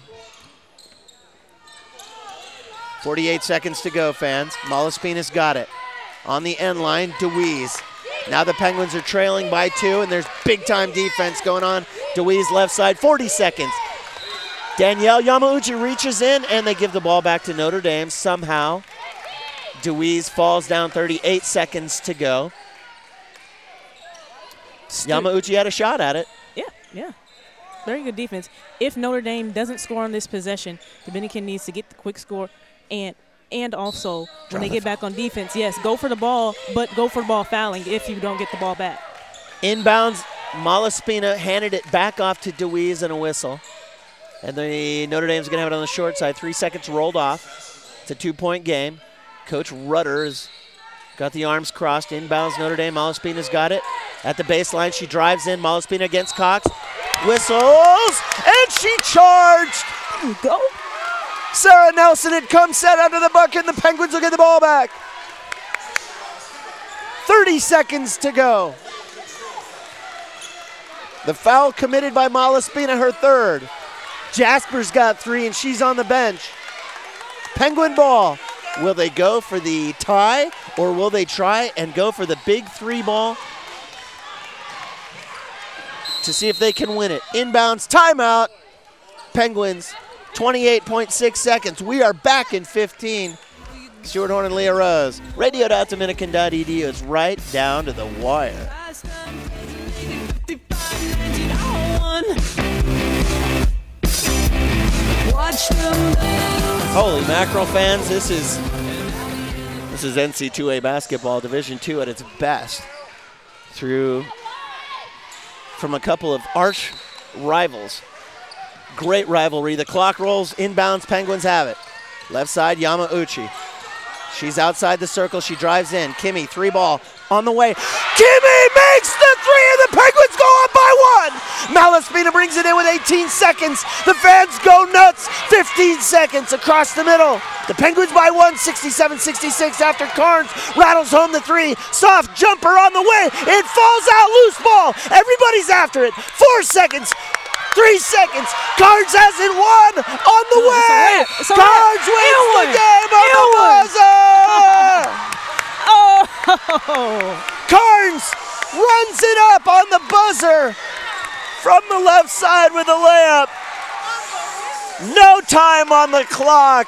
48 seconds to go, fans. Malaspina's got it. On the end line, DeWeese. Now the Penguins are trailing by 2, and there's big-time defense going on. DeWeese left side, 40 seconds. Danielle Yamauchi reaches in, and they give the ball back to Notre Dame somehow. DeWeese falls down, 38 seconds to go. Yamauchi had a shot at it. Yeah. Very good defense. If Notre Dame doesn't score on this possession, Dominican needs to get the quick score, and also when they get back on defense, yes, go for the ball, but go for the ball fouling if you don't get the ball back. Inbounds, Malaspina handed it back off to DeWeese and a whistle. And the Notre Dame's going to have it on the short side. 3 seconds rolled off. It's a 2-point game. Coach Rutter's got the arms crossed. Inbounds Notre Dame. Malaspina's got it. At the baseline, she drives in. Malaspina against Cox. Whistles, and she charged. There you go. Sarah Nelson, it comes set under the bucket, and the Penguins will get the ball back. 30 seconds to go. The foul committed by Malaspina, her third. Jasper's got 3, and she's on the bench. Penguin ball. Will they go for the tie, or will they try and go for the big 3 ball to see if they can win it? Inbounds, timeout. Penguins, 28.6 seconds. We are back in 15. Stuart Horn and Leah Rose. Radio.dominican.edu. It's right down to the wire. Holy mackerel, fans, this is NC2A basketball, Division II at its best. From a couple of arch rivals. Great rivalry. The clock rolls, inbounds, Penguins have it. Left side, Yamauchi. She's outside the circle, she drives in. Kimmy, 3 ball, on the way. Kimmy makes the 3, and the Penguins go up by 1. Malaspina brings it in with 18 seconds. The fans go nuts. 15 seconds across the middle. The Penguins by 1, 67-66 after Carnes rattles home the 3. Soft jumper on the way. It falls out, loose ball. Everybody's after it. 4 seconds. 3 seconds. Carnes has it won on the way. Carnes wins the game on the buzzer. Carnes runs it up on the buzzer from the left side with a layup. No time on the clock.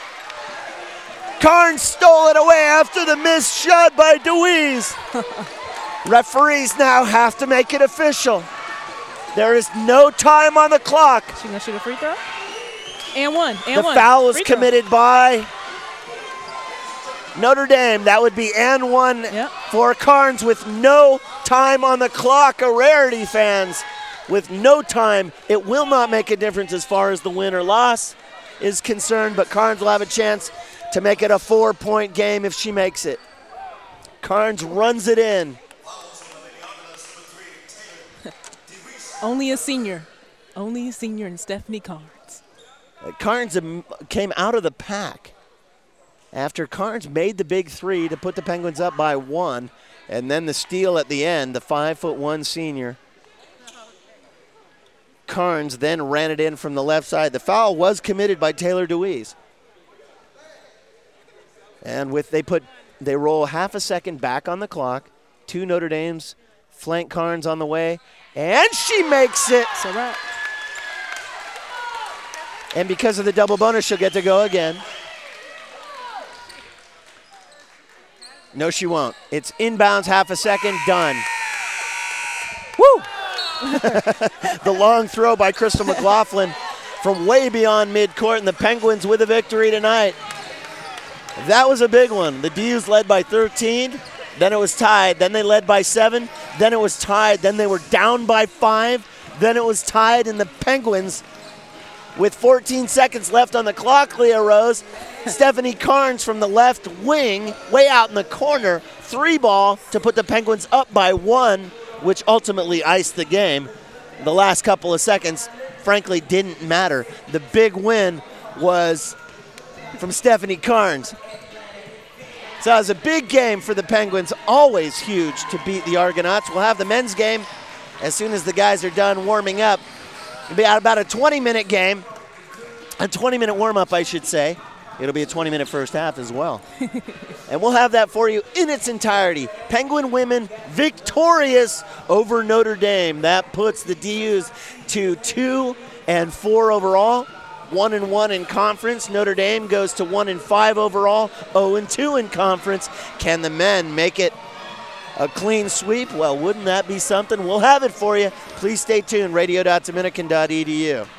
Carnes stole it away after the missed shot by DeWeese. Referees now have to make it official. There is no time on the clock. She's going to shoot a free throw? And one. The foul is committed by Notre Dame. That would be and 1 for Carnes with no time on the clock. A rarity, fans. With no time, it will not make a difference as far as the win or loss is concerned, but Carnes will have a chance to make it a 4-point game if she makes it. Carnes runs it in. Only a senior in Stephanie Carnes. Carnes came out of the pack after Carnes made the big 3 to put the Penguins up by 1, and then the steal at the end, the 5'1" senior. Carnes then ran it in from the left side. The foul was committed by Taylor DeWeese. And they roll half a second back on the clock. 2 Notre Dame's flank Carnes on the way. And she makes it. So that. And because of the double bonus, she'll get to go again. No, she won't. It's inbounds, half a second, done. Woo! The long throw by Crystal McLaughlin from way beyond midcourt, and the Penguins with a victory tonight. That was a big one. The D's led by 13. Then it was tied. Then they led by 7. Then it was tied. Then they were down by 5. Then it was tied, and the Penguins, with 14 seconds left on the clock, Leah Rose, Stephanie Carnes from the left wing, way out in the corner, 3 ball to put the Penguins up by 1, which ultimately iced the game. The last couple of seconds, frankly, didn't matter. The big win was from Stephanie Carnes. So it was a big game for the Penguins, always huge to beat the Argonauts. We'll have the men's game as soon as the guys are done warming up. It'll be about a 20-minute game, a 20-minute warm-up, I should say. It'll be a 20-minute first half as well. And we'll have that for you in its entirety. Penguin women victorious over Notre Dame. That puts the DUs to 2-4 overall. 1-1 in conference. Notre Dame goes to 1-5 overall, 0-2 in conference. Can the men make it a clean sweep? Well, wouldn't that be something? We'll have it for you. Please stay tuned. Radio.dominican.edu.